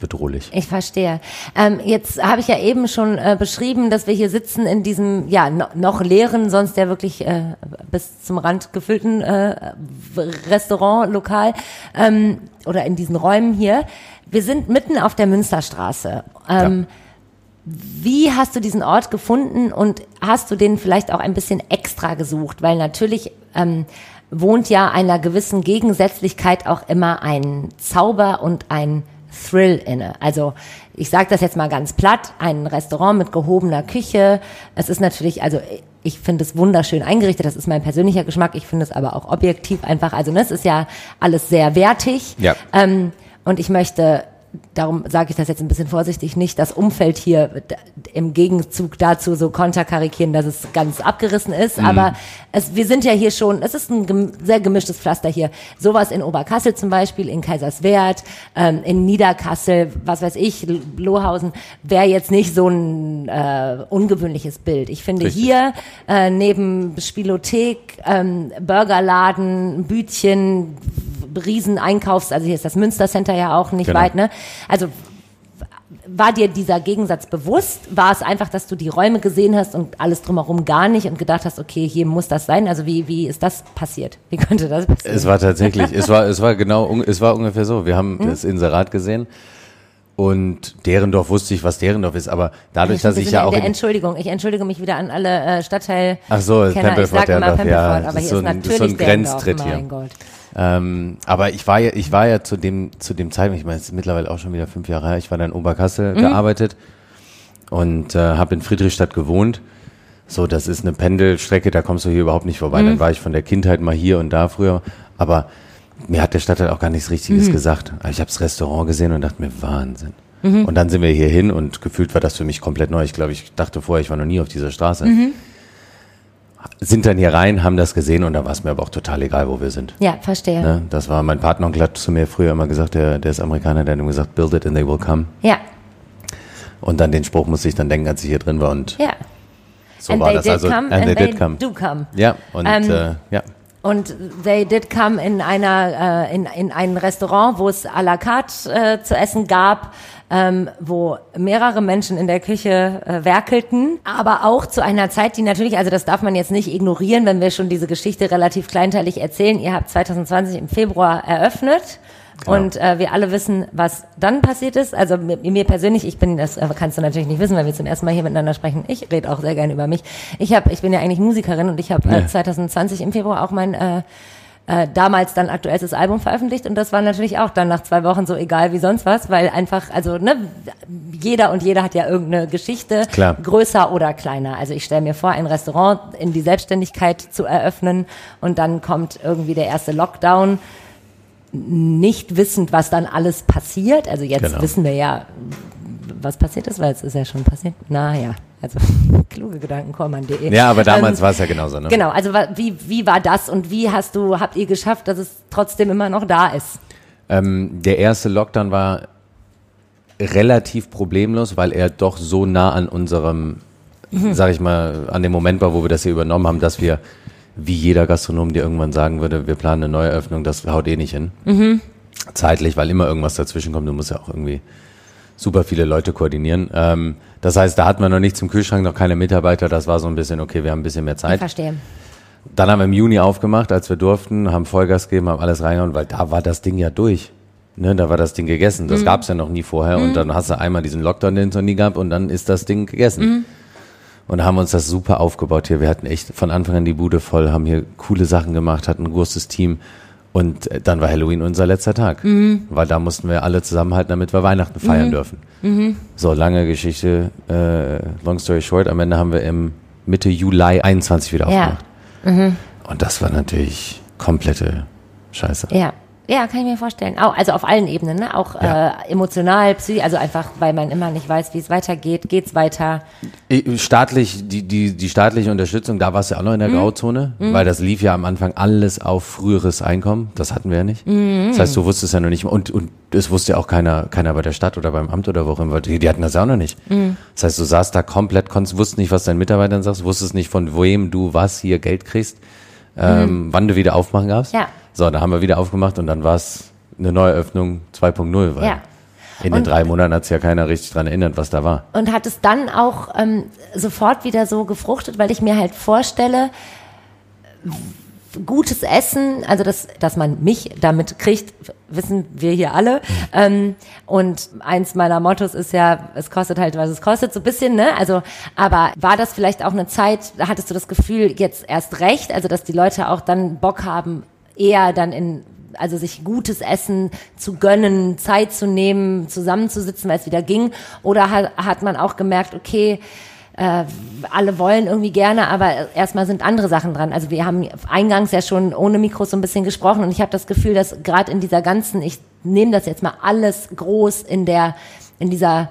bedrohlich. Ich verstehe. Ähm, jetzt habe ich ja eben schon äh, beschrieben, dass wir hier sitzen in diesem ja no, noch leeren, sonst ja wirklich äh, bis zum Rand gefüllten äh, Restaurantlokal ähm, oder in diesen Räumen hier. Wir sind mitten auf der Münsterstraße. Ähm, ja. Wie hast du diesen Ort gefunden und hast du den vielleicht auch ein bisschen extra gesucht? Weil natürlich ähm, wohnt ja einer gewissen Gegensätzlichkeit auch immer ein Zauber und ein Thrill inne. Also ich sage das jetzt mal ganz platt, ein Restaurant mit gehobener Küche. Es ist natürlich, also ich finde es wunderschön eingerichtet, das ist mein persönlicher Geschmack, ich finde es aber auch objektiv einfach, also ne, es ist ja alles sehr wertig. Ja. Ähm, und ich möchte, darum sage ich das jetzt ein bisschen vorsichtig, nicht das Umfeld hier im Gegenzug dazu so konterkarikieren, dass es ganz abgerissen ist, mhm. aber es, wir sind ja hier schon, es ist ein gem- sehr gemischtes Pflaster hier. Sowas in Oberkassel zum Beispiel, in Kaiserswerth, ähm, in Niederkassel, was weiß ich, Lohausen, wäre jetzt nicht so ein äh, ungewöhnliches Bild. Ich finde Richtig. hier äh, neben Spielothek, ähm, Burgerladen, Bütchen, riesen Einkaufs, also hier ist das Münstercenter ja auch nicht genau. weit, ne? Also war dir dieser Gegensatz bewusst? War es einfach, dass du die Räume gesehen hast und alles drumherum gar nicht und gedacht hast, okay, hier muss das sein? Also wie wie ist das passiert? Wie könnte das passieren? Es war tatsächlich, es war es war genau, es war ungefähr so. Wir haben hm? das Inserat gesehen. Und Derendorf wusste ich, was Derendorf ist, aber dadurch, dass ich ja auch... Der Entschuldigung, ich entschuldige mich wieder an alle äh, Stadtteil... Ach so, Pempelfort, Derendorf, ja, aber hier so ist ein, natürlich so ein Grenztritt Derendorf, hier. mein Gott. Ähm, aber ich war ja, ich war ja zu dem, zu dem Zeitpunkt, ich meine, es ist mittlerweile auch schon wieder fünf Jahre her, ich war da in Oberkassel mhm. gearbeitet und äh, habe in Friedrichstadt gewohnt. So, das ist eine Pendelstrecke, da kommst du hier überhaupt nicht vorbei. Mhm. Dann war ich von der Kindheit mal hier und da früher, aber mir hat der Stadtteil auch gar nichts Richtiges mhm. gesagt. Ich habe das Restaurant gesehen und dachte mir, Wahnsinn. Mhm. Und dann sind wir hier hin und gefühlt war das für mich komplett neu. Ich glaube, ich dachte vorher, ich war noch nie auf dieser Straße. Mhm. Sind dann hier rein, haben das gesehen und da war es mir aber auch total egal, wo wir sind. Ja, verstehe. Ne? Das war, mein Partneronkel hat zu mir früher immer gesagt, der, der ist Amerikaner, der hat immer gesagt, build it and they will come. Ja. Und dann den Spruch musste ich dann denken, als ich hier drin war und ja. so and war they das. Did Also, come, and, and they, they did come. do come. Ja, und ähm, äh, ja. Und they did come in einer äh, in in ein Restaurant, wo es à la carte äh, zu essen gab, ähm, wo mehrere Menschen in der Küche äh, werkelten, aber auch zu einer Zeit, die natürlich, also das darf man jetzt nicht ignorieren, wenn wir schon diese Geschichte relativ kleinteilig erzählen. Ihr habt zwanzig zwanzig im Februar eröffnet. Genau. Und äh, wir alle wissen, was dann passiert ist. Also mir, mir persönlich, ich bin, das äh, kannst du natürlich nicht wissen, weil wir zum ersten Mal hier miteinander sprechen. Ich rede auch sehr gerne über mich. Ich habe, ich bin ja eigentlich Musikerin und ich habe äh, zwanzig zwanzig im Februar auch mein äh, äh, damals dann aktuelles Album veröffentlicht und das war natürlich auch dann nach zwei Wochen so egal wie sonst was, weil einfach, also ne, jeder und jeder hat ja irgendeine Geschichte, Klar. größer oder kleiner. Also ich stelle mir vor, ein Restaurant in die Selbstständigkeit zu eröffnen und dann kommt irgendwie der erste Lockdown. Nicht wissend, was dann alles passiert. Also jetzt genau. wissen wir ja, was passiert ist, weil es ist ja schon passiert. Naja, also kluge Gedanken kommen an de. Ja, aber damals ähm, war es ja genauso, ne? Genau, also wie, wie war das und wie hast du, habt ihr geschafft, dass es trotzdem immer noch da ist? Ähm, der erste Lockdown war relativ problemlos, weil er doch so nah an unserem, mhm. sag ich mal, an dem Moment war, wo wir das hier übernommen haben, dass wir wie jeder Gastronom dir irgendwann sagen würde, wir planen eine Neueröffnung, das haut eh nicht hin. Mhm. Zeitlich, weil immer irgendwas dazwischen kommt. Du musst ja auch irgendwie super viele Leute koordinieren. Ähm, das heißt, da hatten wir noch nichts im Kühlschrank, noch keine Mitarbeiter. Das war so ein bisschen, okay, wir haben ein bisschen mehr Zeit. Ich verstehe. Dann haben wir im Juni aufgemacht, als wir durften, haben Vollgas gegeben, haben alles reingehauen, weil da war das Ding ja durch. Ne, da war das Ding gegessen. Das mhm. gab's ja noch nie vorher. Mhm. Und dann hast du einmal diesen Lockdown, den es noch nie gab, und dann ist das Ding gegessen. Mhm. Und haben uns das super aufgebaut hier. Wir hatten echt von Anfang an die Bude voll, haben hier coole Sachen gemacht, hatten ein großes Team. Und dann war Halloween unser letzter Tag. Mhm. Weil da mussten wir alle zusammenhalten, damit wir Weihnachten feiern mhm. dürfen. Mhm. So, lange Geschichte, äh, long story short. Am Ende haben wir im Mitte Juli einundzwanzig wieder aufgemacht. Ja. Mhm. Und das war natürlich komplette Scheiße. Ja. Ja, kann ich mir vorstellen. Auch, also auf allen Ebenen, ne? Auch ja. äh, emotional, psychisch, also einfach, weil man immer nicht weiß, wie es weitergeht. Geht's weiter? Staatlich, die die die staatliche Unterstützung, da war es ja auch noch in der mhm. Grauzone, mhm. weil das lief ja am Anfang alles auf früheres Einkommen. Das hatten wir ja nicht. Mhm. Das heißt, du wusstest ja noch nicht, und und es wusste ja auch keiner keiner bei der Stadt oder beim Amt oder wo auch immer. Die, die hatten das ja auch noch nicht. Mhm. Das heißt, du saßt da komplett, konntest, wusstest nicht, was deinen Mitarbeitern sagst, wusstest nicht, von wem du was hier Geld kriegst, ähm, mhm. wann du wieder aufmachen darfst. Ja. So, da haben wir wieder aufgemacht und dann war es eine Neueröffnung zwei Punkt null. Ja. In den und, drei Monaten hat sich ja keiner richtig dran erinnert, was da war. Und hat es dann auch ähm, sofort wieder so gefruchtet, weil ich mir halt vorstelle, gutes Essen, also dass, dass man mich damit kriegt, wissen wir hier alle. Mhm. Ähm, und eins meiner Mottos ist ja, es kostet halt, was es kostet, so ein bisschen, ne? Also, aber war das vielleicht auch eine Zeit, da hattest du das Gefühl, jetzt erst recht, also dass die Leute auch dann Bock haben, eher dann in, also sich gutes Essen zu gönnen, Zeit zu nehmen, zusammenzusitzen, weil es wieder ging? Oder hat, hat man auch gemerkt, okay, Äh, alle wollen irgendwie gerne, aber erstmal sind andere Sachen dran. Also wir haben eingangs ja schon ohne Mikros so ein bisschen gesprochen und ich habe das Gefühl, dass gerade in dieser ganzen, ich nehme das jetzt mal alles groß in der, in dieser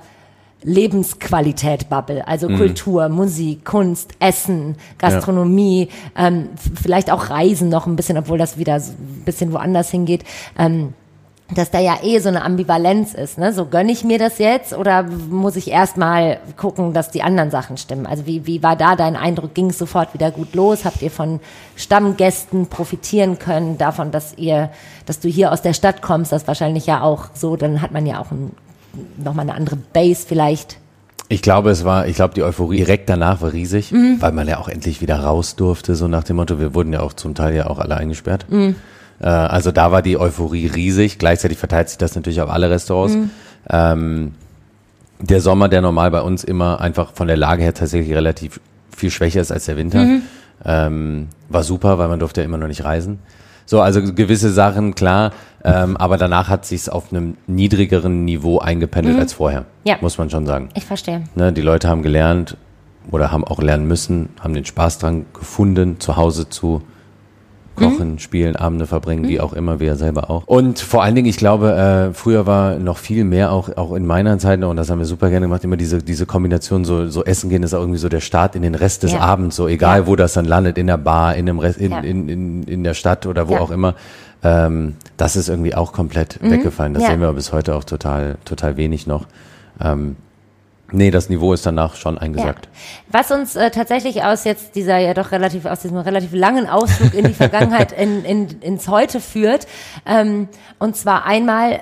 Lebensqualität-Bubble, also mhm. Kultur, Musik, Kunst, Essen, Gastronomie, ja. ähm, vielleicht auch Reisen noch ein bisschen, obwohl das wieder so ein bisschen woanders hingeht, ähm, dass da ja eh so eine Ambivalenz ist, ne? So, gönne ich mir das jetzt oder muss ich erstmal gucken, dass die anderen Sachen stimmen? Also wie, wie war da dein Eindruck? Ging es sofort wieder gut los? Habt ihr von Stammgästen profitieren können, davon, dass ihr, dass du hier aus der Stadt kommst? Das wahrscheinlich ja auch so, dann hat man ja auch ein, nochmal eine andere Base vielleicht. Ich glaube, es war, ich glaube, die Euphorie direkt danach war riesig, mhm. weil man ja auch endlich wieder raus durfte, so nach dem Motto, wir wurden ja auch zum Teil ja auch alle eingesperrt. Mhm. Also da war die Euphorie riesig. Gleichzeitig verteilt sich das natürlich auf alle Restaurants. Mhm. Ähm, der Sommer, der normal bei uns immer einfach von der Lage her tatsächlich relativ viel schwächer ist als der Winter, mhm. ähm, war super, weil man durfte ja immer noch nicht reisen. So, also gewisse Sachen, klar, ähm, aber danach hat sich's auf einem niedrigeren Niveau eingependelt mhm. als vorher, ja. muss man schon sagen. Ich verstehe. Ne, die Leute haben gelernt oder haben auch lernen müssen, haben den Spaß dran gefunden, zu Hause zu kochen, mhm. spielen, Abende verbringen, mhm. wie auch immer, wir selber auch. Und vor allen Dingen, ich glaube, äh, früher war noch viel mehr, auch auch in meiner Zeit, und das haben wir super gerne gemacht, immer diese diese Kombination, so so essen gehen ist auch irgendwie so der Start in den Rest des ja. Abends, so egal, ja. wo das dann landet, in der Bar, in dem Rest, in, ja. in, in, in der Stadt oder wo ja. auch immer. Ähm, das ist irgendwie auch komplett mhm. weggefallen. Das ja. sehen wir bis heute auch total total wenig noch. Ähm, Nee, das Niveau ist danach schon eingesackt. Ja. Was uns äh, tatsächlich aus jetzt dieser ja doch relativ, aus diesem relativ langen Ausflug in die Vergangenheit in, in, ins Heute führt, ähm, und zwar einmal,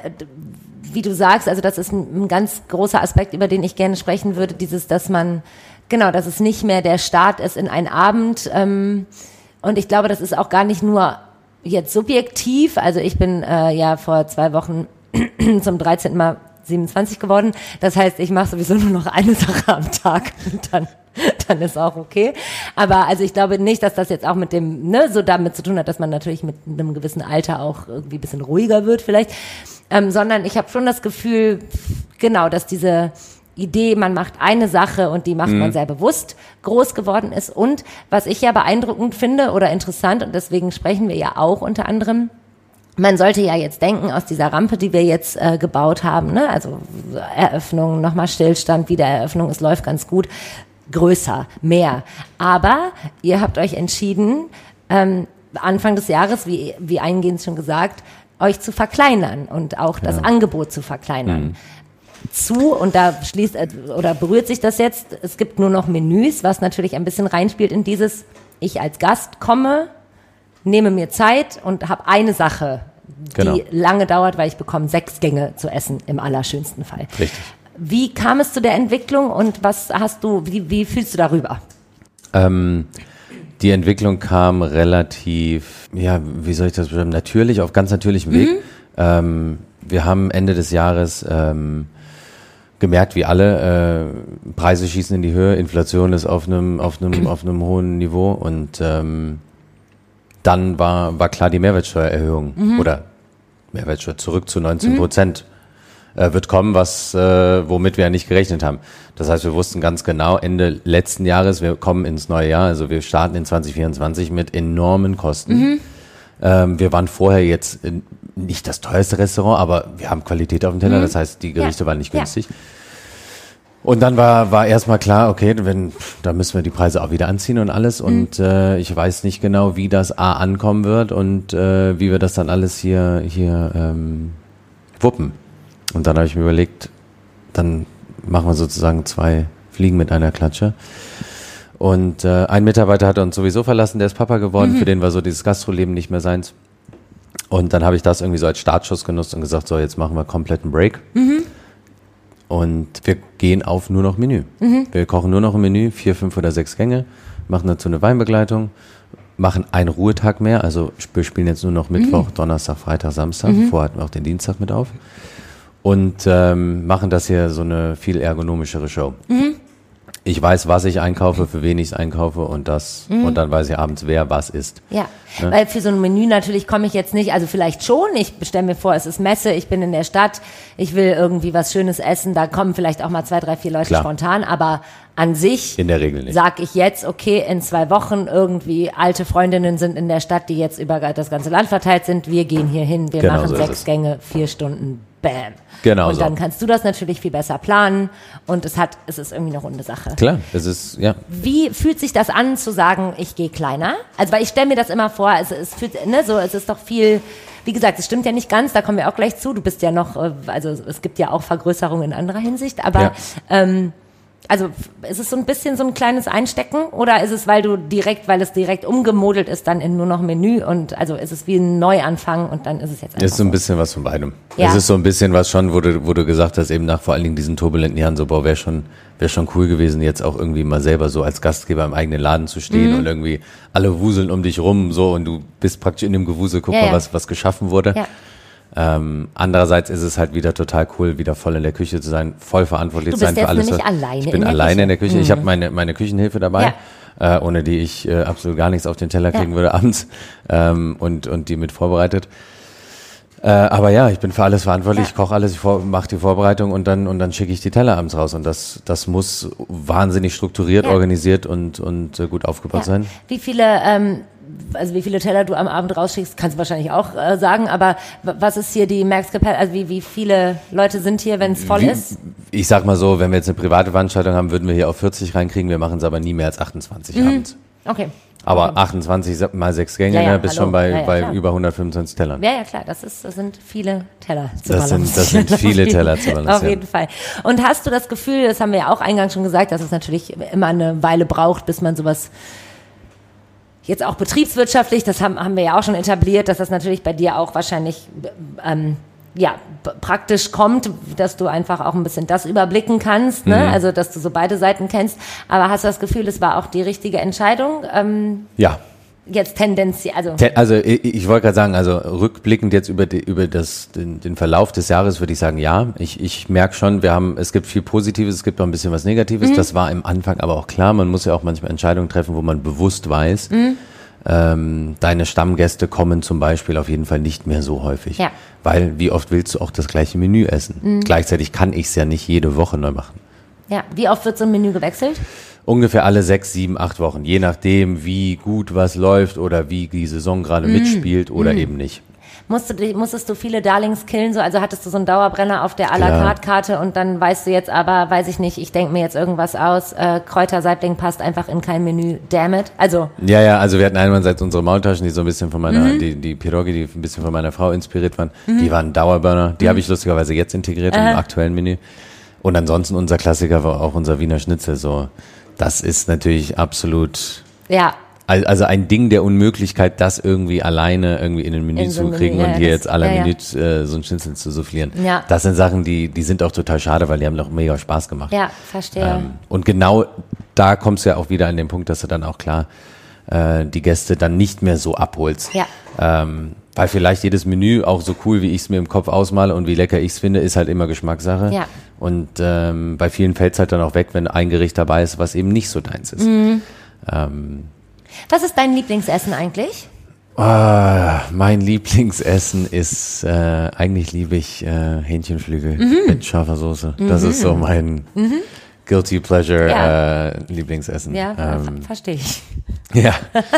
wie du sagst, also das ist ein, ein ganz großer Aspekt, über den ich gerne sprechen würde, dieses, dass man, genau, dass es nicht mehr der Start ist in einen Abend, ähm, und ich glaube, das ist auch gar nicht nur jetzt subjektiv, also ich bin äh, ja vor zwei Wochen zum dreizehnten Mal siebenundzwanzig geworden. Das heißt, ich mache sowieso nur noch eine Sache am Tag und dann, dann ist auch okay. Aber also ich glaube nicht, dass das jetzt auch mit dem, ne, so damit zu tun hat, dass man natürlich mit einem gewissen Alter auch irgendwie ein bisschen ruhiger wird vielleicht, ähm, sondern ich habe schon das Gefühl, genau, dass diese Idee, man macht eine Sache und die macht mhm. man sehr bewusst, groß geworden ist. Und was ich ja beeindruckend finde oder interessant, und deswegen sprechen wir ja auch unter anderem, man sollte ja jetzt denken, aus dieser Rampe, die wir jetzt äh, gebaut haben, ne, also Eröffnung, nochmal Stillstand, Wiedereröffnung, es läuft ganz gut, größer, mehr. Aber ihr habt euch entschieden, ähm, Anfang des Jahres, wie, wie eingehend schon gesagt, euch zu verkleinern und auch ja. das Angebot zu verkleinern. Mhm. Zu, und da schließt oder berührt sich das jetzt, es gibt nur noch Menüs, was natürlich ein bisschen reinspielt in dieses, ich als Gast komme, nehme mir Zeit und habe eine Sache, die genau. lange dauert, weil ich bekomme sechs Gänge zu essen im allerschönsten Fall. Richtig. Wie kam es zu der Entwicklung und was hast du, wie, wie fühlst du darüber? Ähm, die Entwicklung kam relativ, ja, wie soll ich das beschreiben, natürlich, auf ganz natürlichem Weg. Mhm. Ähm, wir haben Ende des Jahres ähm, gemerkt, wie alle, äh, Preise schießen in die Höhe, Inflation ist auf einem auf einem auf einem hohen Niveau und ähm, dann war, war klar die Mehrwertsteuererhöhung mhm. oder Mehrwertsteuer zurück zu neunzehn Prozent mhm. äh, wird kommen, was äh, womit wir ja nicht gerechnet haben. Das heißt, wir wussten ganz genau Ende letzten Jahres, wir kommen ins neue Jahr, also wir starten in zwanzig vierundzwanzig mit enormen Kosten. Mhm. Ähm, wir waren vorher jetzt in, nicht das teuerste Restaurant, aber wir haben Qualität auf dem Teller, mhm. das heißt, die Gerichte ja. waren nicht günstig. Ja. Und dann war war erstmal klar, okay, wenn da müssen wir die Preise auch wieder anziehen und alles. Mhm. Und äh, ich weiß nicht genau, wie das A ankommen wird und äh, wie wir das dann alles hier hier ähm, wuppen. Und dann habe ich mir überlegt, dann machen wir sozusagen zwei Fliegen mit einer Klatsche. Und äh, ein Mitarbeiter hat uns sowieso verlassen, der ist Papa geworden, mhm. für den war so dieses Gastroleben nicht mehr seins. Und dann habe ich das irgendwie so als Startschuss genutzt und gesagt, so jetzt machen wir kompletten Break. Mhm. und wir gehen auf nur noch Menü. Mhm. Wir kochen nur noch ein Menü, vier, fünf oder sechs Gänge, machen dazu eine Weinbegleitung, machen einen Ruhetag mehr, also wir spielen jetzt nur noch Mittwoch, mhm. Donnerstag, Freitag, Samstag, mhm. vorher hatten wir auch den Dienstag mit auf und ähm, machen das hier so eine viel ergonomischere Show. Mhm. Ich weiß, was ich einkaufe, für wen ich es einkaufe und das mhm. und dann weiß ich abends, wer was isst. Ja, ne? Weil für so ein Menü natürlich komme ich jetzt nicht, also vielleicht schon, ich stelle mir vor, es ist Messe, ich bin in der Stadt, ich will irgendwie was Schönes essen, da kommen vielleicht auch mal zwei, drei, vier Leute Klar. spontan, aber an sich in der Regel nicht. Sag ich jetzt, okay, in zwei Wochen irgendwie alte Freundinnen sind in der Stadt, die jetzt über das ganze Land verteilt sind, wir gehen hier hin, wir genau machen so sechs Gänge, vier Stunden, bam. Genau und so. dann kannst du das natürlich viel besser planen und es hat, es ist irgendwie eine runde Sache. Klar, es ist, ja. Wie fühlt sich das an, zu sagen, ich gehe kleiner? Also, weil ich stelle mir das immer vor, es, es fühlt, ne, so, es ist doch viel, wie gesagt, es stimmt ja nicht ganz, da kommen wir auch gleich zu, du bist ja noch, also, es gibt ja auch Vergrößerungen in anderer Hinsicht, aber, ja. ähm, also ist es so ein bisschen so ein kleines Einstecken oder ist es, weil du direkt, weil es direkt umgemodelt ist, dann in nur noch Menü und also ist es wie ein Neuanfang und dann ist es jetzt einfach Es ist so ein bisschen was von beidem. Ja. Es ist so ein bisschen was schon, wo du, wo du gesagt hast, eben nach vor allen Dingen diesen turbulenten Jahren, so, boah, wäre schon, wäre schon cool gewesen, jetzt auch irgendwie mal selber so als Gastgeber im eigenen Laden zu stehen mhm. und irgendwie alle wuseln um dich rum, so, und du bist praktisch in dem Gewusel, guck ja, mal, ja. was, was geschaffen wurde. Ja. Ähm, andererseits ist es halt wieder total cool, wieder voll in der Küche zu sein, voll verantwortlich du zu sein bist für alles. Du bist alleine ich bin in alleine der in der Küche. Mhm. Ich habe meine meine Küchenhilfe dabei, ja. äh, ohne die ich äh, absolut gar nichts auf den Teller kriegen ja. würde abends ähm, und und die mit vorbereitet. Äh, aber ja, ich bin für alles verantwortlich. Ja. Ich koche alles, ich vor, mache die Vorbereitung und dann und dann schicke ich die Teller abends raus und das das muss wahnsinnig strukturiert, ja. organisiert und und äh, gut aufgebaut ja. sein. Wie viele ähm Also wie viele Teller du am Abend rausschickst, kannst du wahrscheinlich auch äh, sagen, aber w- was ist hier die Max Capacity, also wie, wie viele Leute sind hier, wenn es voll wie, ist? Ich sag mal so, wenn wir jetzt eine private Veranstaltung haben, würden wir hier auf vierzig reinkriegen, wir machen es aber nie mehr als achtundzwanzig mhm. abends. Okay. Aber okay. achtundzwanzig mal sechs Gänge, ja, ja, ne, bis hallo. schon bei, ja, ja, bei über hundertfünfundzwanzig Tellern. Ja, ja, klar, das, ist, das sind viele Teller zu das balancieren. Sind, das sind viele Teller zu balancieren. Auf jeden Fall. Und hast du das Gefühl, das haben wir ja auch eingangs schon gesagt, dass es natürlich immer eine Weile braucht, bis man sowas jetzt auch betriebswirtschaftlich, das haben, haben wir ja auch schon etabliert, dass das natürlich bei dir auch wahrscheinlich ähm, ja, b- praktisch kommt, dass du einfach auch ein bisschen das überblicken kannst, ne? Mhm. Also dass du so beide Seiten kennst. Aber hast du das Gefühl, es war auch die richtige Entscheidung? Ähm, ja. Jetzt tendenziell, also. Also ich, ich wollte gerade sagen, also rückblickend jetzt über, die, über das, den, den Verlauf des Jahres würde ich sagen, ja. Ich, ich merke schon, wir haben, es gibt viel Positives, es gibt auch ein bisschen was Negatives. Mhm. Das war im Anfang aber auch klar. Man muss ja auch manchmal Entscheidungen treffen, wo man bewusst weiß, mhm. ähm, deine Stammgäste kommen zum Beispiel auf jeden Fall nicht mehr so häufig. Ja. Weil wie oft willst du auch das gleiche Menü essen? Mhm. Gleichzeitig kann ich es ja nicht jede Woche neu machen. Ja, wie oft wird so ein Menü gewechselt? Ungefähr alle sechs, sieben, acht Wochen, je nachdem, wie gut was läuft oder wie die Saison gerade mm. mitspielt oder mm. eben nicht. Musst du, musstest du viele Darlings killen? So, also hattest du so einen Dauerbrenner auf der à la carte Karte und dann weißt du jetzt aber, weiß ich nicht, ich denke mir jetzt irgendwas aus, äh, Kräutersaibling passt einfach in kein Menü, damn it. Also. Ja, ja, also wir hatten einerseits unsere Maultaschen, die so ein bisschen von meiner, mhm. die, die Pierogi, die ein bisschen von meiner Frau inspiriert waren, mhm. die waren Dauerburner, die mhm. habe ich lustigerweise jetzt integriert Aha. im aktuellen Menü. Und ansonsten unser Klassiker war auch unser Wiener Schnitzel, so. Das ist natürlich absolut, ja. also ein Ding der Unmöglichkeit, das irgendwie alleine irgendwie in ein Menü in so zu kriegen Menü, und ja, hier das, jetzt alle ja, Menü äh, so ein Schnitzel zu soufflieren. Ja. Das sind Sachen, die die sind auch total schade, weil die haben doch mega Spaß gemacht. Ja, verstehe. Ähm, und genau da kommst du ja auch wieder an den Punkt, dass du dann auch klar äh, die Gäste dann nicht mehr so abholst. Ja. Ähm, weil vielleicht jedes Menü, auch so cool, wie ich es mir im Kopf ausmale und wie lecker ich es finde, ist halt immer Geschmackssache. Ja. Und ähm, bei vielen fällt es halt dann auch weg, wenn ein Gericht dabei ist, was eben nicht so deins ist. Mhm. Ähm, was ist dein Lieblingsessen eigentlich? Oh, mein Lieblingsessen ist, äh, eigentlich liebe ich äh, Hähnchenflügel mhm. mit scharfer Soße. Mhm. Das ist so mein mhm. Guilty Pleasure ja. äh, Lieblingsessen. Ja, ähm, verstehe ich. Ja.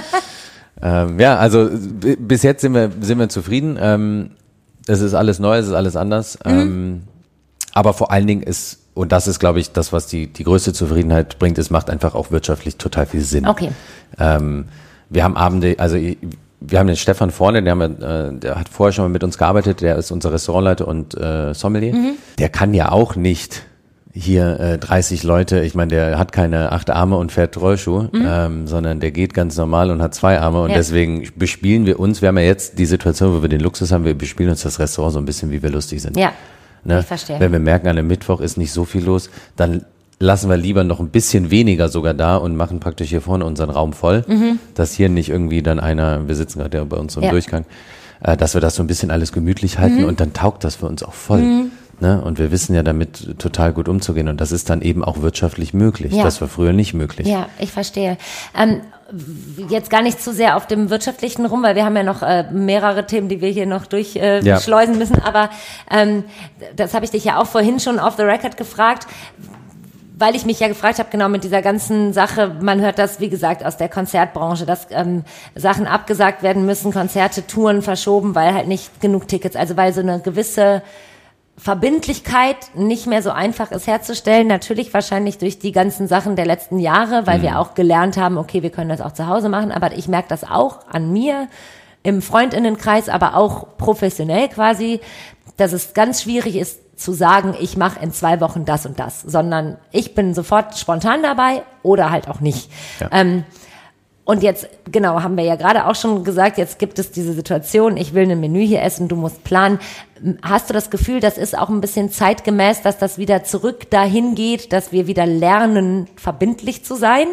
ähm, ja, also b- bis jetzt sind wir, sind wir zufrieden. Ähm, es ist alles neu, es ist alles anders. Mhm. Ähm, aber vor allen Dingen ist, und das ist, glaube ich, das, was die, die größte Zufriedenheit bringt, es macht einfach auch wirtschaftlich total viel Sinn. Okay. Ähm, wir haben Abende, also wir haben den Stefan vorne, der, haben, äh, der hat vorher schon mal mit uns gearbeitet, der ist unser Restaurantleiter und äh, Sommelier. Mhm. Der kann ja auch nicht hier äh, dreißig Leute, ich meine, der hat keine acht Arme und fährt Rollschuh, mhm. ähm, sondern der geht ganz normal und hat zwei Arme und ja. deswegen bespielen wir uns, wir haben ja jetzt die Situation, wo wir den Luxus haben, wir bespielen uns das Restaurant so ein bisschen, wie wir lustig sind. Ja. Ne? Ich verstehe. Wenn wir merken, an einem Mittwoch ist nicht so viel los, dann lassen wir lieber noch ein bisschen weniger sogar da und machen praktisch hier vorne unseren Raum voll, mhm. dass hier nicht irgendwie dann einer, wir sitzen gerade ja bei uns im ja. Durchgang, äh, dass wir das so ein bisschen alles gemütlich halten mhm. und dann taugt das für uns auch voll. Mhm. Ne? Und wir wissen ja damit total gut umzugehen und das ist dann eben auch wirtschaftlich möglich. Ja. Das war früher nicht möglich. Ja, ich verstehe. Ähm, jetzt gar nicht zu sehr auf dem Wirtschaftlichen rum, weil wir haben ja noch äh, mehrere Themen, die wir hier noch durchschleusen äh, ja. müssen, aber ähm, das habe ich dich ja auch vorhin schon off the record gefragt, weil ich mich ja gefragt habe, genau mit dieser ganzen Sache, man hört das, wie gesagt, aus der Konzertbranche, dass ähm, Sachen abgesagt werden müssen, Konzerte, Touren verschoben, weil halt nicht genug Tickets, also weil so eine gewisse Verbindlichkeit nicht mehr so einfach ist herzustellen, natürlich wahrscheinlich durch die ganzen Sachen der letzten Jahre, weil mhm. wir auch gelernt haben, okay, wir können das auch zu Hause machen, aber ich merke das auch an mir, im Freundinnenkreis, aber auch professionell quasi, dass es ganz schwierig ist, zu sagen, ich mache in zwei Wochen das und das, sondern ich bin sofort spontan dabei oder halt auch nicht. Ja. Ähm, und jetzt, genau, haben wir ja gerade auch schon gesagt, jetzt gibt es diese Situation, ich will ein Menü hier essen, du musst planen. Hast du das Gefühl, das ist auch ein bisschen zeitgemäß, dass das wieder zurück dahin geht, dass wir wieder lernen, verbindlich zu sein?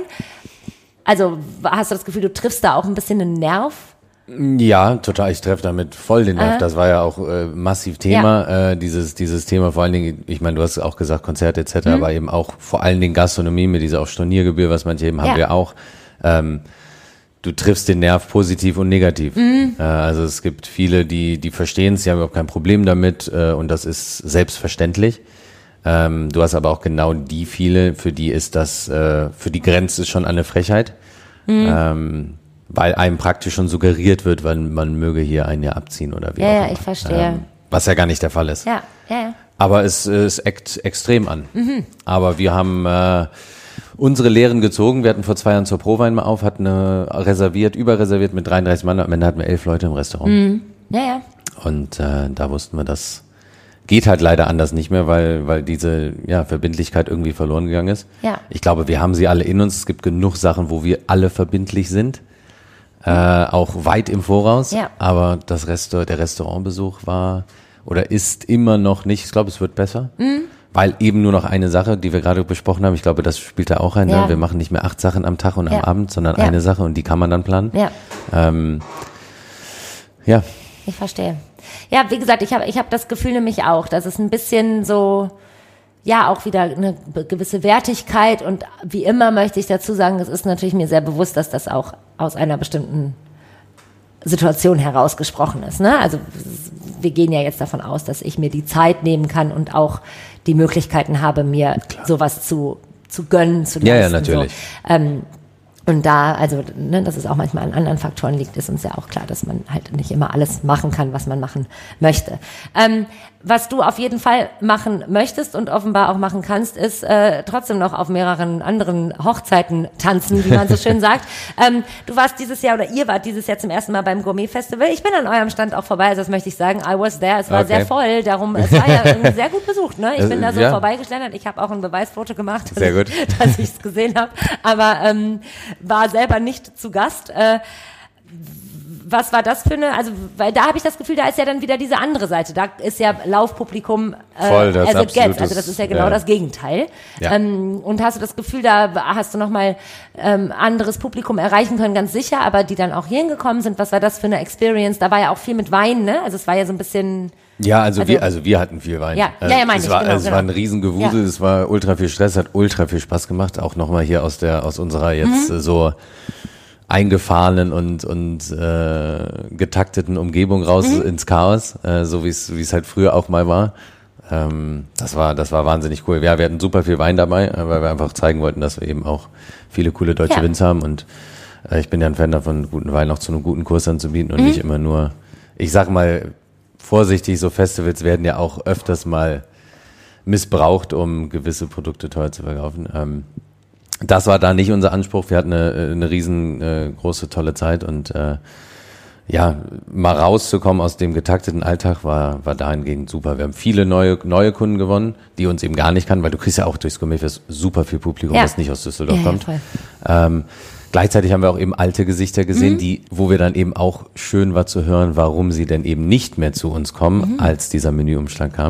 Also hast du das Gefühl, du triffst da auch ein bisschen einen Nerv? Ja, total. Ich treffe damit voll den Nerv. Das war ja auch äh, massiv Thema, ja. äh, dieses dieses Thema. Vor allen Dingen, ich meine, du hast auch gesagt, Konzerte et cetera, mhm. aber eben auch vor allen Dingen Gastronomie mit dieser auch Storniergebühr, was manche eben haben ja. wir auch. Ähm, du triffst den Nerv positiv und negativ. Mhm. Äh, also es gibt viele, die die verstehen es, die haben überhaupt kein Problem damit äh, und das ist selbstverständlich. Ähm, du hast aber auch genau die viele, für die ist das, äh, für die Grenze schon eine Frechheit. Mhm. Ähm, weil einem praktisch schon suggeriert wird, weil man möge hier ein Jahr abziehen oder wie ja, auch immer. immer. Ja, ich verstehe. Ähm, was ja gar nicht der Fall ist. Ja, ja, ja. Aber es, es eckt extrem an. Mhm. Aber wir haben äh, unsere Lehren gezogen. Wir hatten vor zwei Jahren zur Prowein mal auf, hatten äh, reserviert, überreserviert mit dreiunddreißig Mann. Am Ende hatten wir elf Leute im Restaurant. Mhm. Ja, ja. Und äh, da wussten wir, das geht halt leider anders nicht mehr, weil weil diese ja, Verbindlichkeit irgendwie verloren gegangen ist. Ja. Ich glaube, wir haben sie alle in uns. Es gibt genug Sachen, wo wir alle verbindlich sind. Äh, auch weit im Voraus, ja. aber das Restaur- der Restaurantbesuch war oder ist immer noch nicht, ich glaube, es wird besser, mhm. weil eben nur noch eine Sache, die wir gerade besprochen haben, ich glaube, das spielt da auch rein, ja. ne? Wir machen nicht mehr acht Sachen am Tag und ja. am Abend, sondern ja. eine Sache und die kann man dann planen. Ja. Ähm, ja. Ich verstehe. Ja, wie gesagt, ich habe ich hab das Gefühl nämlich auch, dass es ein bisschen so, ja, auch wieder eine gewisse Wertigkeit und wie immer möchte ich dazu sagen, es ist natürlich mir sehr bewusst, dass das auch aus einer bestimmten Situation herausgesprochen ist, ne? Also wir gehen ja jetzt davon aus, dass ich mir die Zeit nehmen kann und auch die Möglichkeiten habe, mir Klar. sowas zu zu gönnen, zu leisten. Ja, ja, natürlich. So. Ähm, Und da, also, ne, dass es auch manchmal an anderen Faktoren liegt, ist uns ja auch klar, dass man halt nicht immer alles machen kann, was man machen möchte. Ähm, was du auf jeden Fall machen möchtest und offenbar auch machen kannst, ist äh, trotzdem noch auf mehreren anderen Hochzeiten tanzen, wie man so schön sagt. Ähm, du warst dieses Jahr oder ihr wart dieses Jahr zum ersten Mal beim Gourmet-Festival. Ich bin an eurem Stand auch vorbei, also das möchte ich sagen. I was there. Es war okay. sehr voll, darum, es war ja irgendwie sehr gut besucht. Ne? Ich bin da so ja. vorbeigeschlendert. Ich habe auch ein Beweisfoto gemacht, sehr gut. dass ich es gesehen habe. Aber ähm, war selber nicht zu Gast. Äh, was war das für eine, also, weil da habe ich das Gefühl, da ist ja dann wieder diese andere Seite. Da ist ja Laufpublikum äh, Voll, das as it gets. Also das ist ja genau ja. das Gegenteil. Ja. Ähm, und hast du das Gefühl, da hast du nochmal ähm, anderes Publikum erreichen können, ganz sicher, aber die dann auch hier hingekommen sind, was war das für eine Experience? Da war ja auch viel mit Wein, ne? Also es war ja so ein bisschen... Ja, also, also wir, also wir hatten viel Wein. Ja, ja, ja meine es ich, war, genau, also genau. Es war ein Riesengewusel, ja. es war ultra viel Stress, hat ultra viel Spaß gemacht, auch nochmal hier aus der, aus unserer jetzt mhm. so eingefahrenen und und äh, getakteten Umgebung raus mhm. ins Chaos, äh, so wie es wie es halt früher auch mal war. Ähm, das war das war wahnsinnig cool. Ja, wir hatten super viel Wein dabei, weil wir einfach zeigen wollten, dass wir eben auch viele coole deutsche ja. Winzer haben und äh, ich bin ja ein Fan davon, guten Wein auch zu einem guten Kurs anzubieten und mhm. nicht immer nur, ich sag mal vorsichtig, so Festivals werden ja auch öfters mal missbraucht, um gewisse Produkte teuer zu verkaufen. Ähm, Das war da nicht unser Anspruch. Wir hatten eine, eine riesengroße, äh, tolle Zeit und äh, ja, mal rauszukommen aus dem getakteten Alltag war war dahingehend super. Wir haben viele neue neue Kunden gewonnen, die uns eben gar nicht kannten, weil du kriegst ja auch durchs Gourmetfest super viel Publikum, ja. das nicht aus Düsseldorf ja, kommt. Ja, ähm, gleichzeitig haben wir auch eben alte Gesichter gesehen, mhm. die, wo wir dann eben auch schön war zu hören, warum sie denn eben nicht mehr zu uns kommen, mhm. als dieser Menüumschlag kam.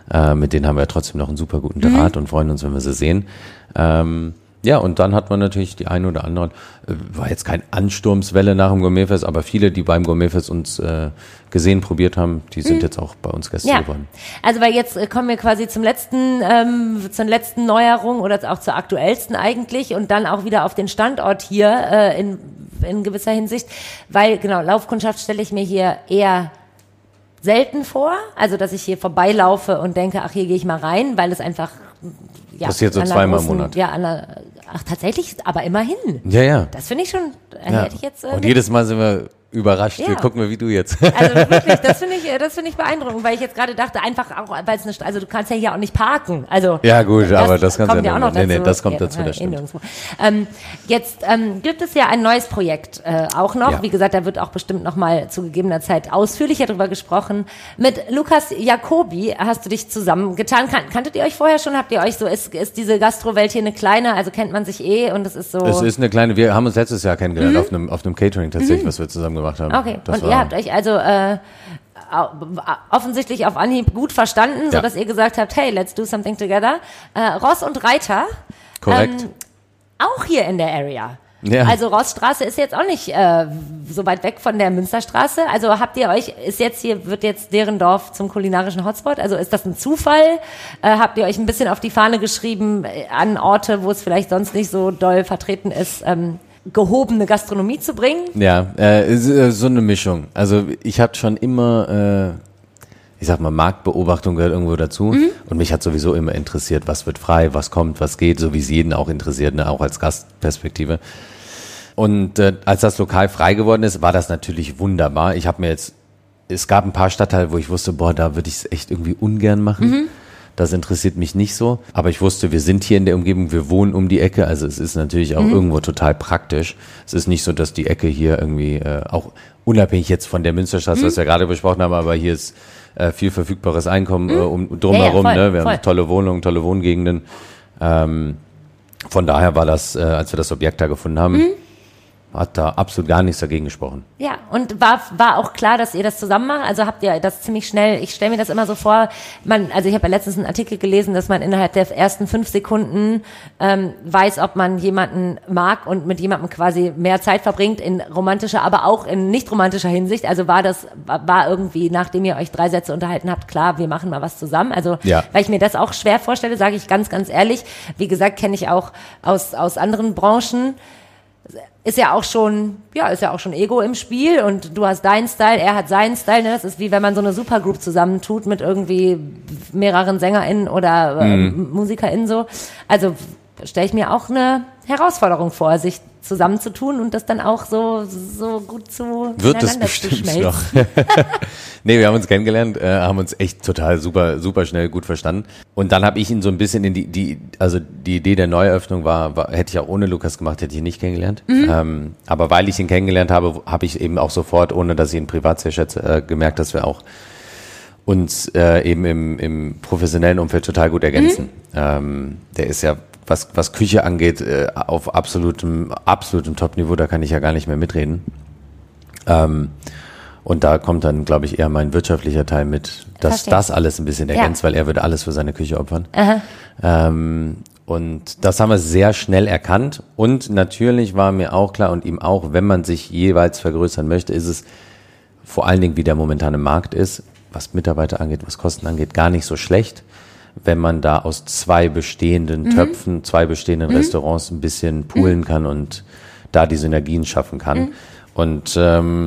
Äh, mit denen haben wir trotzdem noch einen super guten Draht mhm. und freuen uns, wenn wir sie sehen. Ähm, Ja, und dann hat man natürlich die einen oder anderen, äh, war jetzt kein Ansturmswelle nach dem Gourmetfest, aber viele, die beim Gourmetfest uns äh, gesehen, probiert haben, die sind mhm. jetzt auch bei uns Gäste ja. geworden. Also weil jetzt äh, kommen wir quasi zum letzten, ähm, zur letzten Neuerung oder auch zur aktuellsten eigentlich und dann auch wieder auf den Standort hier äh, in, in gewisser Hinsicht, weil genau, Laufkundschaft stelle ich mir hier eher selten vor, also dass ich hier vorbeilaufe und denke, ach, hier gehe ich mal rein, weil es einfach ja, passiert so zweimal im Monat. Ja, an der, ach tatsächlich, aber immerhin. Ja, ja. Das finde ich schon, äh, ja. hätte ich jetzt. Äh, und jedes Mal sind wir überrascht. Ja. Wir gucken wir wie du jetzt. Also wirklich, das finde ich, das finde ich beeindruckend, weil ich jetzt gerade dachte, einfach auch, weil es eine, also du kannst ja hier auch nicht parken. Also ja gut, das aber das kommt kannst ja auch noch dazu. Nee, nee, das kommt ja, dazu, das stimmt. Ähm, jetzt ähm, gibt es ja ein neues Projekt äh, auch noch. Ja. Wie gesagt, da wird auch bestimmt noch mal zu gegebener Zeit ausführlicher drüber gesprochen. Mit Lukas Jacobi hast du dich zusammengetan. Kan- kanntet ihr euch vorher schon? Habt ihr euch so, ist, ist diese Gastrowelt hier eine kleine, also kennt man sich eh und es ist so. Es ist eine kleine, wir haben uns letztes Jahr kennengelernt mhm. auf einem auf einem Catering tatsächlich, mhm. was wir zusammen gemacht haben. Okay, das und ihr habt euch also äh, offensichtlich auf Anhieb gut verstanden, ja. sodass ihr gesagt habt, hey, let's do something together. Äh, Ross und Reiter. Korrekt. Ähm, auch hier in der Area. Ja. Also Rossstraße ist jetzt auch nicht äh, so weit weg von der Münsterstraße. Also habt ihr euch, ist jetzt hier, wird jetzt deren Dorf zum kulinarischen Hotspot? Also ist das ein Zufall? Äh, habt ihr euch ein bisschen auf die Fahne geschrieben äh, an Orte, wo es vielleicht sonst nicht so doll vertreten ist, ähm, gehobene Gastronomie zu bringen? Ja, äh, so eine Mischung. Also ich hatte schon immer, äh, ich sag mal, Marktbeobachtung gehört irgendwo dazu. Mhm. Und mich hat sowieso immer interessiert, was wird frei, was kommt, was geht, so wie es jeden auch interessiert, ne, auch als Gastperspektive. Und äh, als das Lokal frei geworden ist, war das natürlich wunderbar. Ich habe mir jetzt, es gab ein paar Stadtteile, wo ich wusste, boah, da würde ich es echt irgendwie ungern machen. Mhm. Das interessiert mich nicht so. Aber ich wusste, wir sind hier in der Umgebung, wir wohnen um die Ecke. Also es ist natürlich auch mhm. irgendwo total praktisch. Es ist nicht so, dass die Ecke hier irgendwie, äh, auch unabhängig jetzt von der Münsterstraße, mhm. was wir gerade besprochen haben, aber hier ist äh, viel verfügbares Einkommen mhm. äh, um, drumherum. Ja, ja, voll, ne? Wir voll. haben tolle Wohnungen, tolle Wohngegenden. Ähm, von daher war das, äh, als wir das Objekt da gefunden haben, mhm. hat da absolut gar nichts dagegen gesprochen. Ja, und war war auch klar, dass ihr das zusammen macht? Also habt ihr das ziemlich schnell, ich stelle mir das immer so vor, man, also ich habe ja letztens einen Artikel gelesen, dass man innerhalb der ersten fünf Sekunden ähm, weiß, ob man jemanden mag und mit jemandem quasi mehr Zeit verbringt, in romantischer, aber auch in nicht romantischer Hinsicht. Also war das, war irgendwie, nachdem ihr euch drei Sätze unterhalten habt, klar, wir machen mal was zusammen. Also, ja. weil ich mir das auch schwer vorstelle, sage ich ganz, ganz ehrlich. Wie gesagt, kenne ich auch aus aus anderen Branchen. Ist ja auch schon, ja, ist ja auch schon Ego im Spiel und du hast deinen Style, er hat seinen Style, ne? Das ist wie wenn man so eine Supergroup zusammentut mit irgendwie mehreren SängerInnen oder äh, mhm. MusikerInnen so. Also stelle ich mir auch eine Herausforderung vor, sich zusammenzutun und das dann auch so so gut zu wird es bestimmt noch. Nee, wir haben uns kennengelernt, äh, haben uns echt total super super schnell gut verstanden und dann habe ich ihn so ein bisschen in die die also die Idee der Neueröffnung war, war hätte ich auch ohne Lukas gemacht, hätte ich ihn nicht kennengelernt. Mhm. Ähm, aber weil ich ihn kennengelernt habe, habe ich eben auch sofort, ohne dass ich ihn privat sehr schätze, äh, gemerkt, dass wir auch uns äh, eben im im professionellen Umfeld total gut ergänzen. Mhm. Ähm, der ist ja was was Küche angeht, äh, auf absolutem absolutem Top-Niveau, da kann ich ja gar nicht mehr mitreden. Ähm, und da kommt dann, glaube ich, eher mein wirtschaftlicher Teil mit, dass Verstehe. das alles ein bisschen ergänzt, ja. weil er würde alles für seine Küche opfern. Ähm, und das haben wir sehr schnell erkannt. Und natürlich war mir auch klar und ihm auch, wenn man sich jeweils vergrößern möchte, ist es vor allen Dingen, wie der momentane Markt ist, was Mitarbeiter angeht, was Kosten angeht, gar nicht so schlecht, wenn man da aus zwei bestehenden mhm. Töpfen, zwei bestehenden mhm. Restaurants ein bisschen poolen mhm. kann und da die Synergien schaffen kann. Mhm. Und ähm,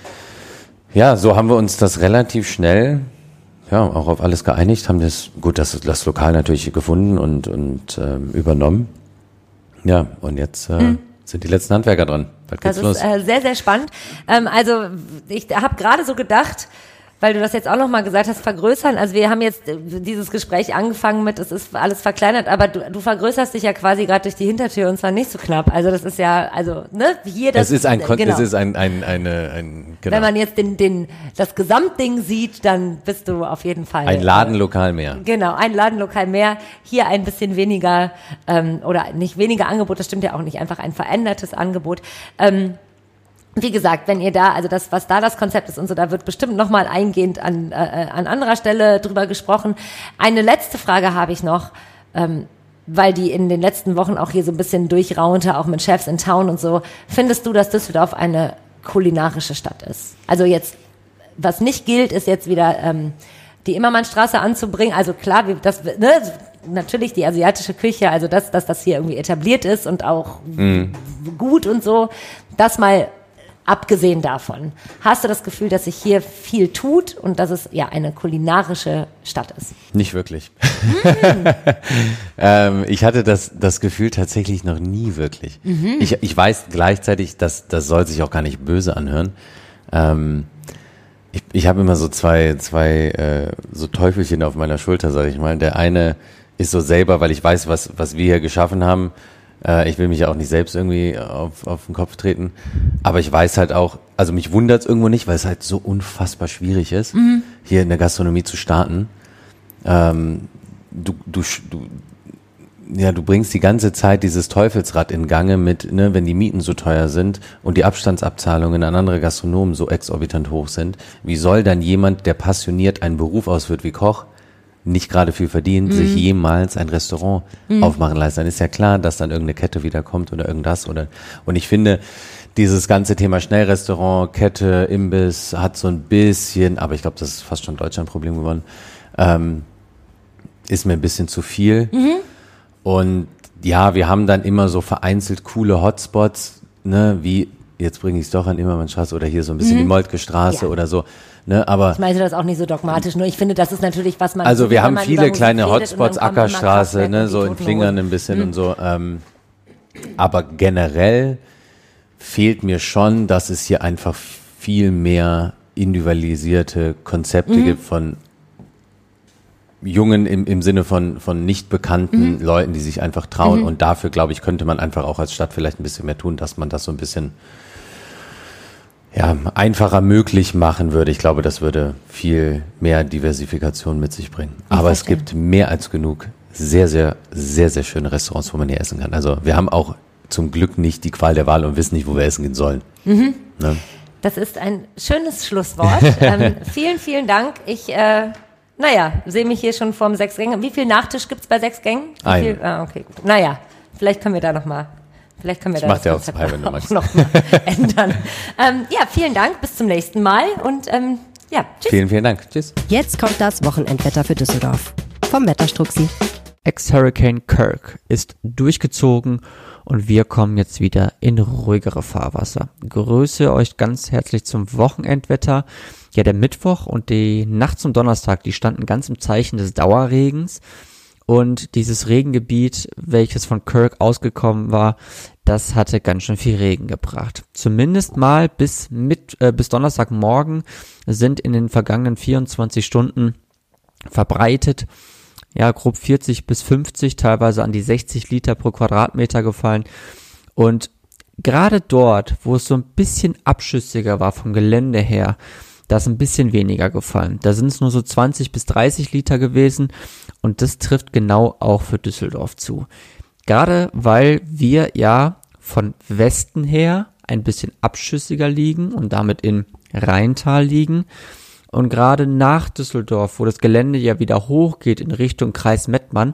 ja, so haben wir uns das relativ schnell ja auch auf alles geeinigt, haben das gut, das, das Lokal natürlich gefunden und und ähm, übernommen. Ja, und jetzt äh, mhm. sind die letzten Handwerker dran. Bald geht's das ist los. Äh, sehr, sehr spannend. Ähm, also ich habe gerade so gedacht, weil du das jetzt auch nochmal gesagt hast, vergrößern. Also wir haben jetzt dieses Gespräch angefangen mit, es ist alles verkleinert, aber du, du vergrößerst dich ja quasi gerade durch die Hintertür und zwar nicht so knapp. Also das ist ja, also ne, hier das. Es ist ein, genau. es ist ein, ein, eine, ein, genau. Wenn man jetzt den, den, das Gesamtding sieht, dann bist du auf jeden Fall. Ein Ladenlokal mehr. Genau, ein Ladenlokal mehr. Hier ein bisschen weniger, ähm, oder nicht weniger Angebot, das stimmt ja auch nicht, einfach ein verändertes Angebot. Ähm, wie gesagt, wenn ihr da, also das, was da das Konzept ist und so, da wird bestimmt nochmal eingehend an, äh, an anderer Stelle drüber gesprochen. Eine letzte Frage habe ich noch, ähm, weil die in den letzten Wochen auch hier so ein bisschen durchraunte, auch mit Chefs in Town und so. Findest du, dass Düsseldorf eine kulinarische Stadt ist? Also jetzt, was nicht gilt, ist jetzt wieder ähm, die Immermannstraße anzubringen. Also klar, wie das, ne, natürlich die asiatische Küche, also das, dass das hier irgendwie etabliert ist und auch mhm. gut und so, das mal abgesehen davon. Hast du das Gefühl, dass sich hier viel tut und dass es ja eine kulinarische Stadt ist? Nicht wirklich. Mm. ähm, ich hatte das, das Gefühl tatsächlich noch nie wirklich. Mhm. Ich, ich weiß gleichzeitig, dass das soll sich auch gar nicht böse anhören. Ähm, ich ich habe immer so zwei, zwei äh, so Teufelchen auf meiner Schulter, sage ich mal. Der eine ist so selber, weil ich weiß, was, was wir hier geschaffen haben. Ich will mich ja auch nicht selbst irgendwie auf, auf den Kopf treten, aber ich weiß halt auch, also mich wundert es irgendwo nicht, weil es halt so unfassbar schwierig ist, mhm. hier in der Gastronomie zu starten. Ähm, du, du, du, ja, du bringst die ganze Zeit dieses Teufelsrad in Gange mit, ne, wenn die Mieten so teuer sind und die Abstandsabzahlungen an andere Gastronomen so exorbitant hoch sind. Wie soll dann jemand, der passioniert einen Beruf ausführt wie Koch, nicht gerade viel verdient, mhm. sich jemals ein Restaurant mhm. aufmachen leisten? Dann ist ja klar, dass dann irgendeine Kette wieder kommt oder irgendwas oder, und ich finde, dieses ganze Thema Schnellrestaurant, Kette, Imbiss hat so ein bisschen, aber ich glaube, das ist fast schon ein Deutschland-Problem geworden, ähm, ist mir ein bisschen zu viel. Mhm. Und ja, wir haben dann immer so vereinzelt coole Hotspots, ne, wie, jetzt bringe ich es doch an Immermannstraße oder hier so ein bisschen mhm. die Moltke Straße ja. oder so. Ne, aber ich meine das auch nicht so dogmatisch, nur ich finde, das ist natürlich, was man... Also wir haben viele kleine Hotspots, Ackerstraße, ne, so in Flingern ein bisschen mhm. und so. Ähm, aber generell fehlt mir schon, dass es hier einfach viel mehr individualisierte Konzepte mhm. gibt von Jungen im, im Sinne von, von nicht bekannten mhm. Leuten, die sich einfach trauen. Mhm. Und dafür, glaube ich, könnte man einfach auch als Stadt vielleicht ein bisschen mehr tun, dass man das so ein bisschen... ja, einfacher möglich machen würde. Ich glaube, das würde viel mehr Diversifikation mit sich bringen. Aber es gibt mehr als genug sehr, sehr, sehr, sehr schöne Restaurants, wo man hier essen kann. Also wir haben auch zum Glück nicht die Qual der Wahl und wissen nicht, wo wir essen gehen sollen. Mhm. Ne? Das ist ein schönes Schlusswort. ähm, vielen, vielen Dank. Ich, äh, naja, sehe mich hier schon vorm sechs Gänge. Wie viel Nachtisch gibt's bei sechs Gängen? Wie Ein. Viel? Ah, okay, gut. Naja, vielleicht können wir da noch mal Vielleicht können wir ich das mach dir auch zwei, wenn du magst. noch mal ändern. ähm, ja, vielen Dank, bis zum nächsten Mal und ähm, ja, tschüss. Vielen, vielen Dank. Tschüss. Jetzt kommt das Wochenendwetter für Düsseldorf. Vom Wetterstruxi. Ex-Hurricane Kirk ist durchgezogen und wir kommen jetzt wieder in ruhigere Fahrwasser. Grüße euch ganz herzlich zum Wochenendwetter. Ja, der Mittwoch und die Nacht zum Donnerstag, die standen ganz im Zeichen des Dauerregens. Und dieses Regengebiet, welches von Kirk ausgekommen war, das hatte ganz schön viel Regen gebracht. Zumindest mal bis mit, äh, bis Donnerstagmorgen sind in den vergangenen vierundzwanzig Stunden verbreitet, ja, grob vierzig bis fünfzig, teilweise an die sechzig Liter pro Quadratmeter gefallen. Und gerade dort, wo es so ein bisschen abschüssiger war vom Gelände her, da ist ein bisschen weniger gefallen. Da sind es nur so zwanzig bis dreißig Liter gewesen und das trifft genau auch für Düsseldorf zu. Gerade weil wir ja von Westen her ein bisschen abschüssiger liegen und damit in Rheintal liegen und gerade nach Düsseldorf, wo das Gelände ja wieder hochgeht in Richtung Kreis Mettmann,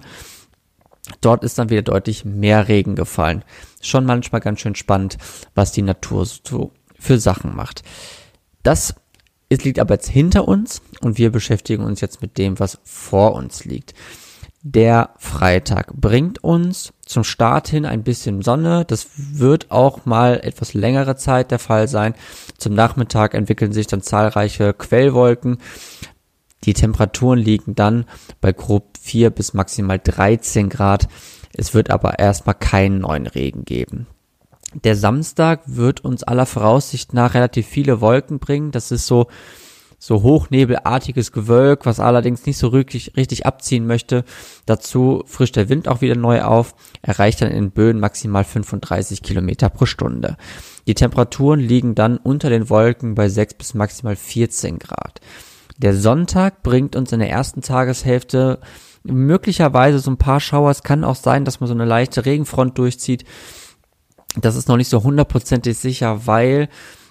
dort ist dann wieder deutlich mehr Regen gefallen. Schon manchmal ganz schön spannend, was die Natur so für Sachen macht. Das Es liegt aber jetzt hinter uns und wir beschäftigen uns jetzt mit dem, was vor uns liegt. Der Freitag bringt uns zum Start hin ein bisschen Sonne. Das wird auch mal etwas längere Zeit der Fall sein. Zum Nachmittag entwickeln sich dann zahlreiche Quellwolken. Die Temperaturen liegen dann bei grob vier bis maximal dreizehn Grad. Es wird aber erstmal keinen neuen Regen geben. Der Samstag wird uns aller Voraussicht nach relativ viele Wolken bringen. Das ist so so hochnebelartiges Gewölk, was allerdings nicht so richtig, richtig abziehen möchte. Dazu frischt der Wind auch wieder neu auf, erreicht dann in Böen maximal fünfunddreißig Kilometer pro Stunde. Die Temperaturen liegen dann unter den Wolken bei sechs bis maximal vierzehn Grad. Der Sonntag bringt uns in der ersten Tageshälfte möglicherweise so ein paar Schauer. Es kann auch sein, dass man so eine leichte Regenfront durchzieht. Das ist noch nicht so hundertprozentig sicher, weil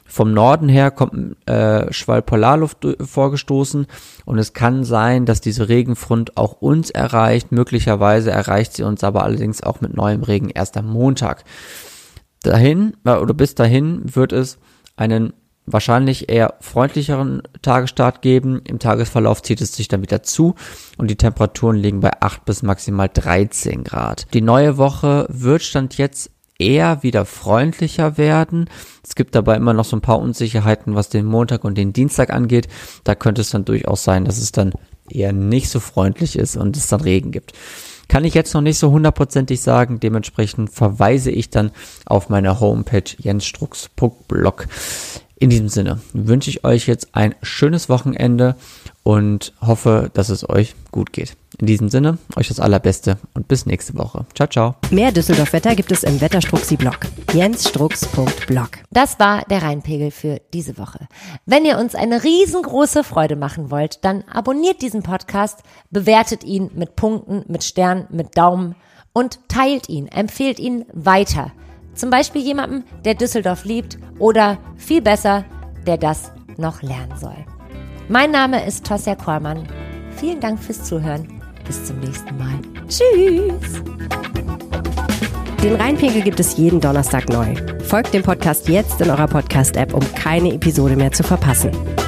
Vom Norden her kommt äh, Schwall Polarluft vorgestoßen und es kann sein, dass diese Regenfront auch uns erreicht. Möglicherweise erreicht sie uns aber allerdings auch mit neuem Regen erst am Montag. Dahin äh, oder bis dahin wird es einen wahrscheinlich eher freundlicheren Tagesstart geben. Im Tagesverlauf zieht es sich dann wieder zu und die Temperaturen liegen bei acht bis maximal dreizehn Grad. Die neue Woche wird Stand jetzt eher wieder freundlicher werden. Es gibt dabei immer noch so ein paar Unsicherheiten, was den Montag und den Dienstag angeht. Da könnte es dann durchaus sein, dass es dann eher nicht so freundlich ist und es dann Regen gibt. Kann ich jetzt noch nicht so hundertprozentig sagen. Dementsprechend verweise ich dann auf meine Homepage jensstrux punkt blog. In diesem Sinne wünsche ich euch jetzt ein schönes Wochenende und hoffe, dass es euch gut geht. In diesem Sinne, euch das Allerbeste und bis nächste Woche. Ciao, ciao. Mehr Düsseldorf-Wetter gibt es im Wetterstruxi-Blog. jensstrux punkt blog. Das war der Rheinpegel für diese Woche. Wenn ihr uns eine riesengroße Freude machen wollt, dann abonniert diesen Podcast, bewertet ihn mit Punkten, mit Sternen, mit Daumen und teilt ihn, empfehlt ihn weiter. Zum Beispiel jemandem, der Düsseldorf liebt oder viel besser, der das noch lernen soll. Mein Name ist Tosja Kollmann. Vielen Dank fürs Zuhören. Bis zum nächsten Mal. Tschüss! Den Rheinpegel gibt es jeden Donnerstag neu. Folgt dem Podcast jetzt in eurer Podcast-App, um keine Episode mehr zu verpassen.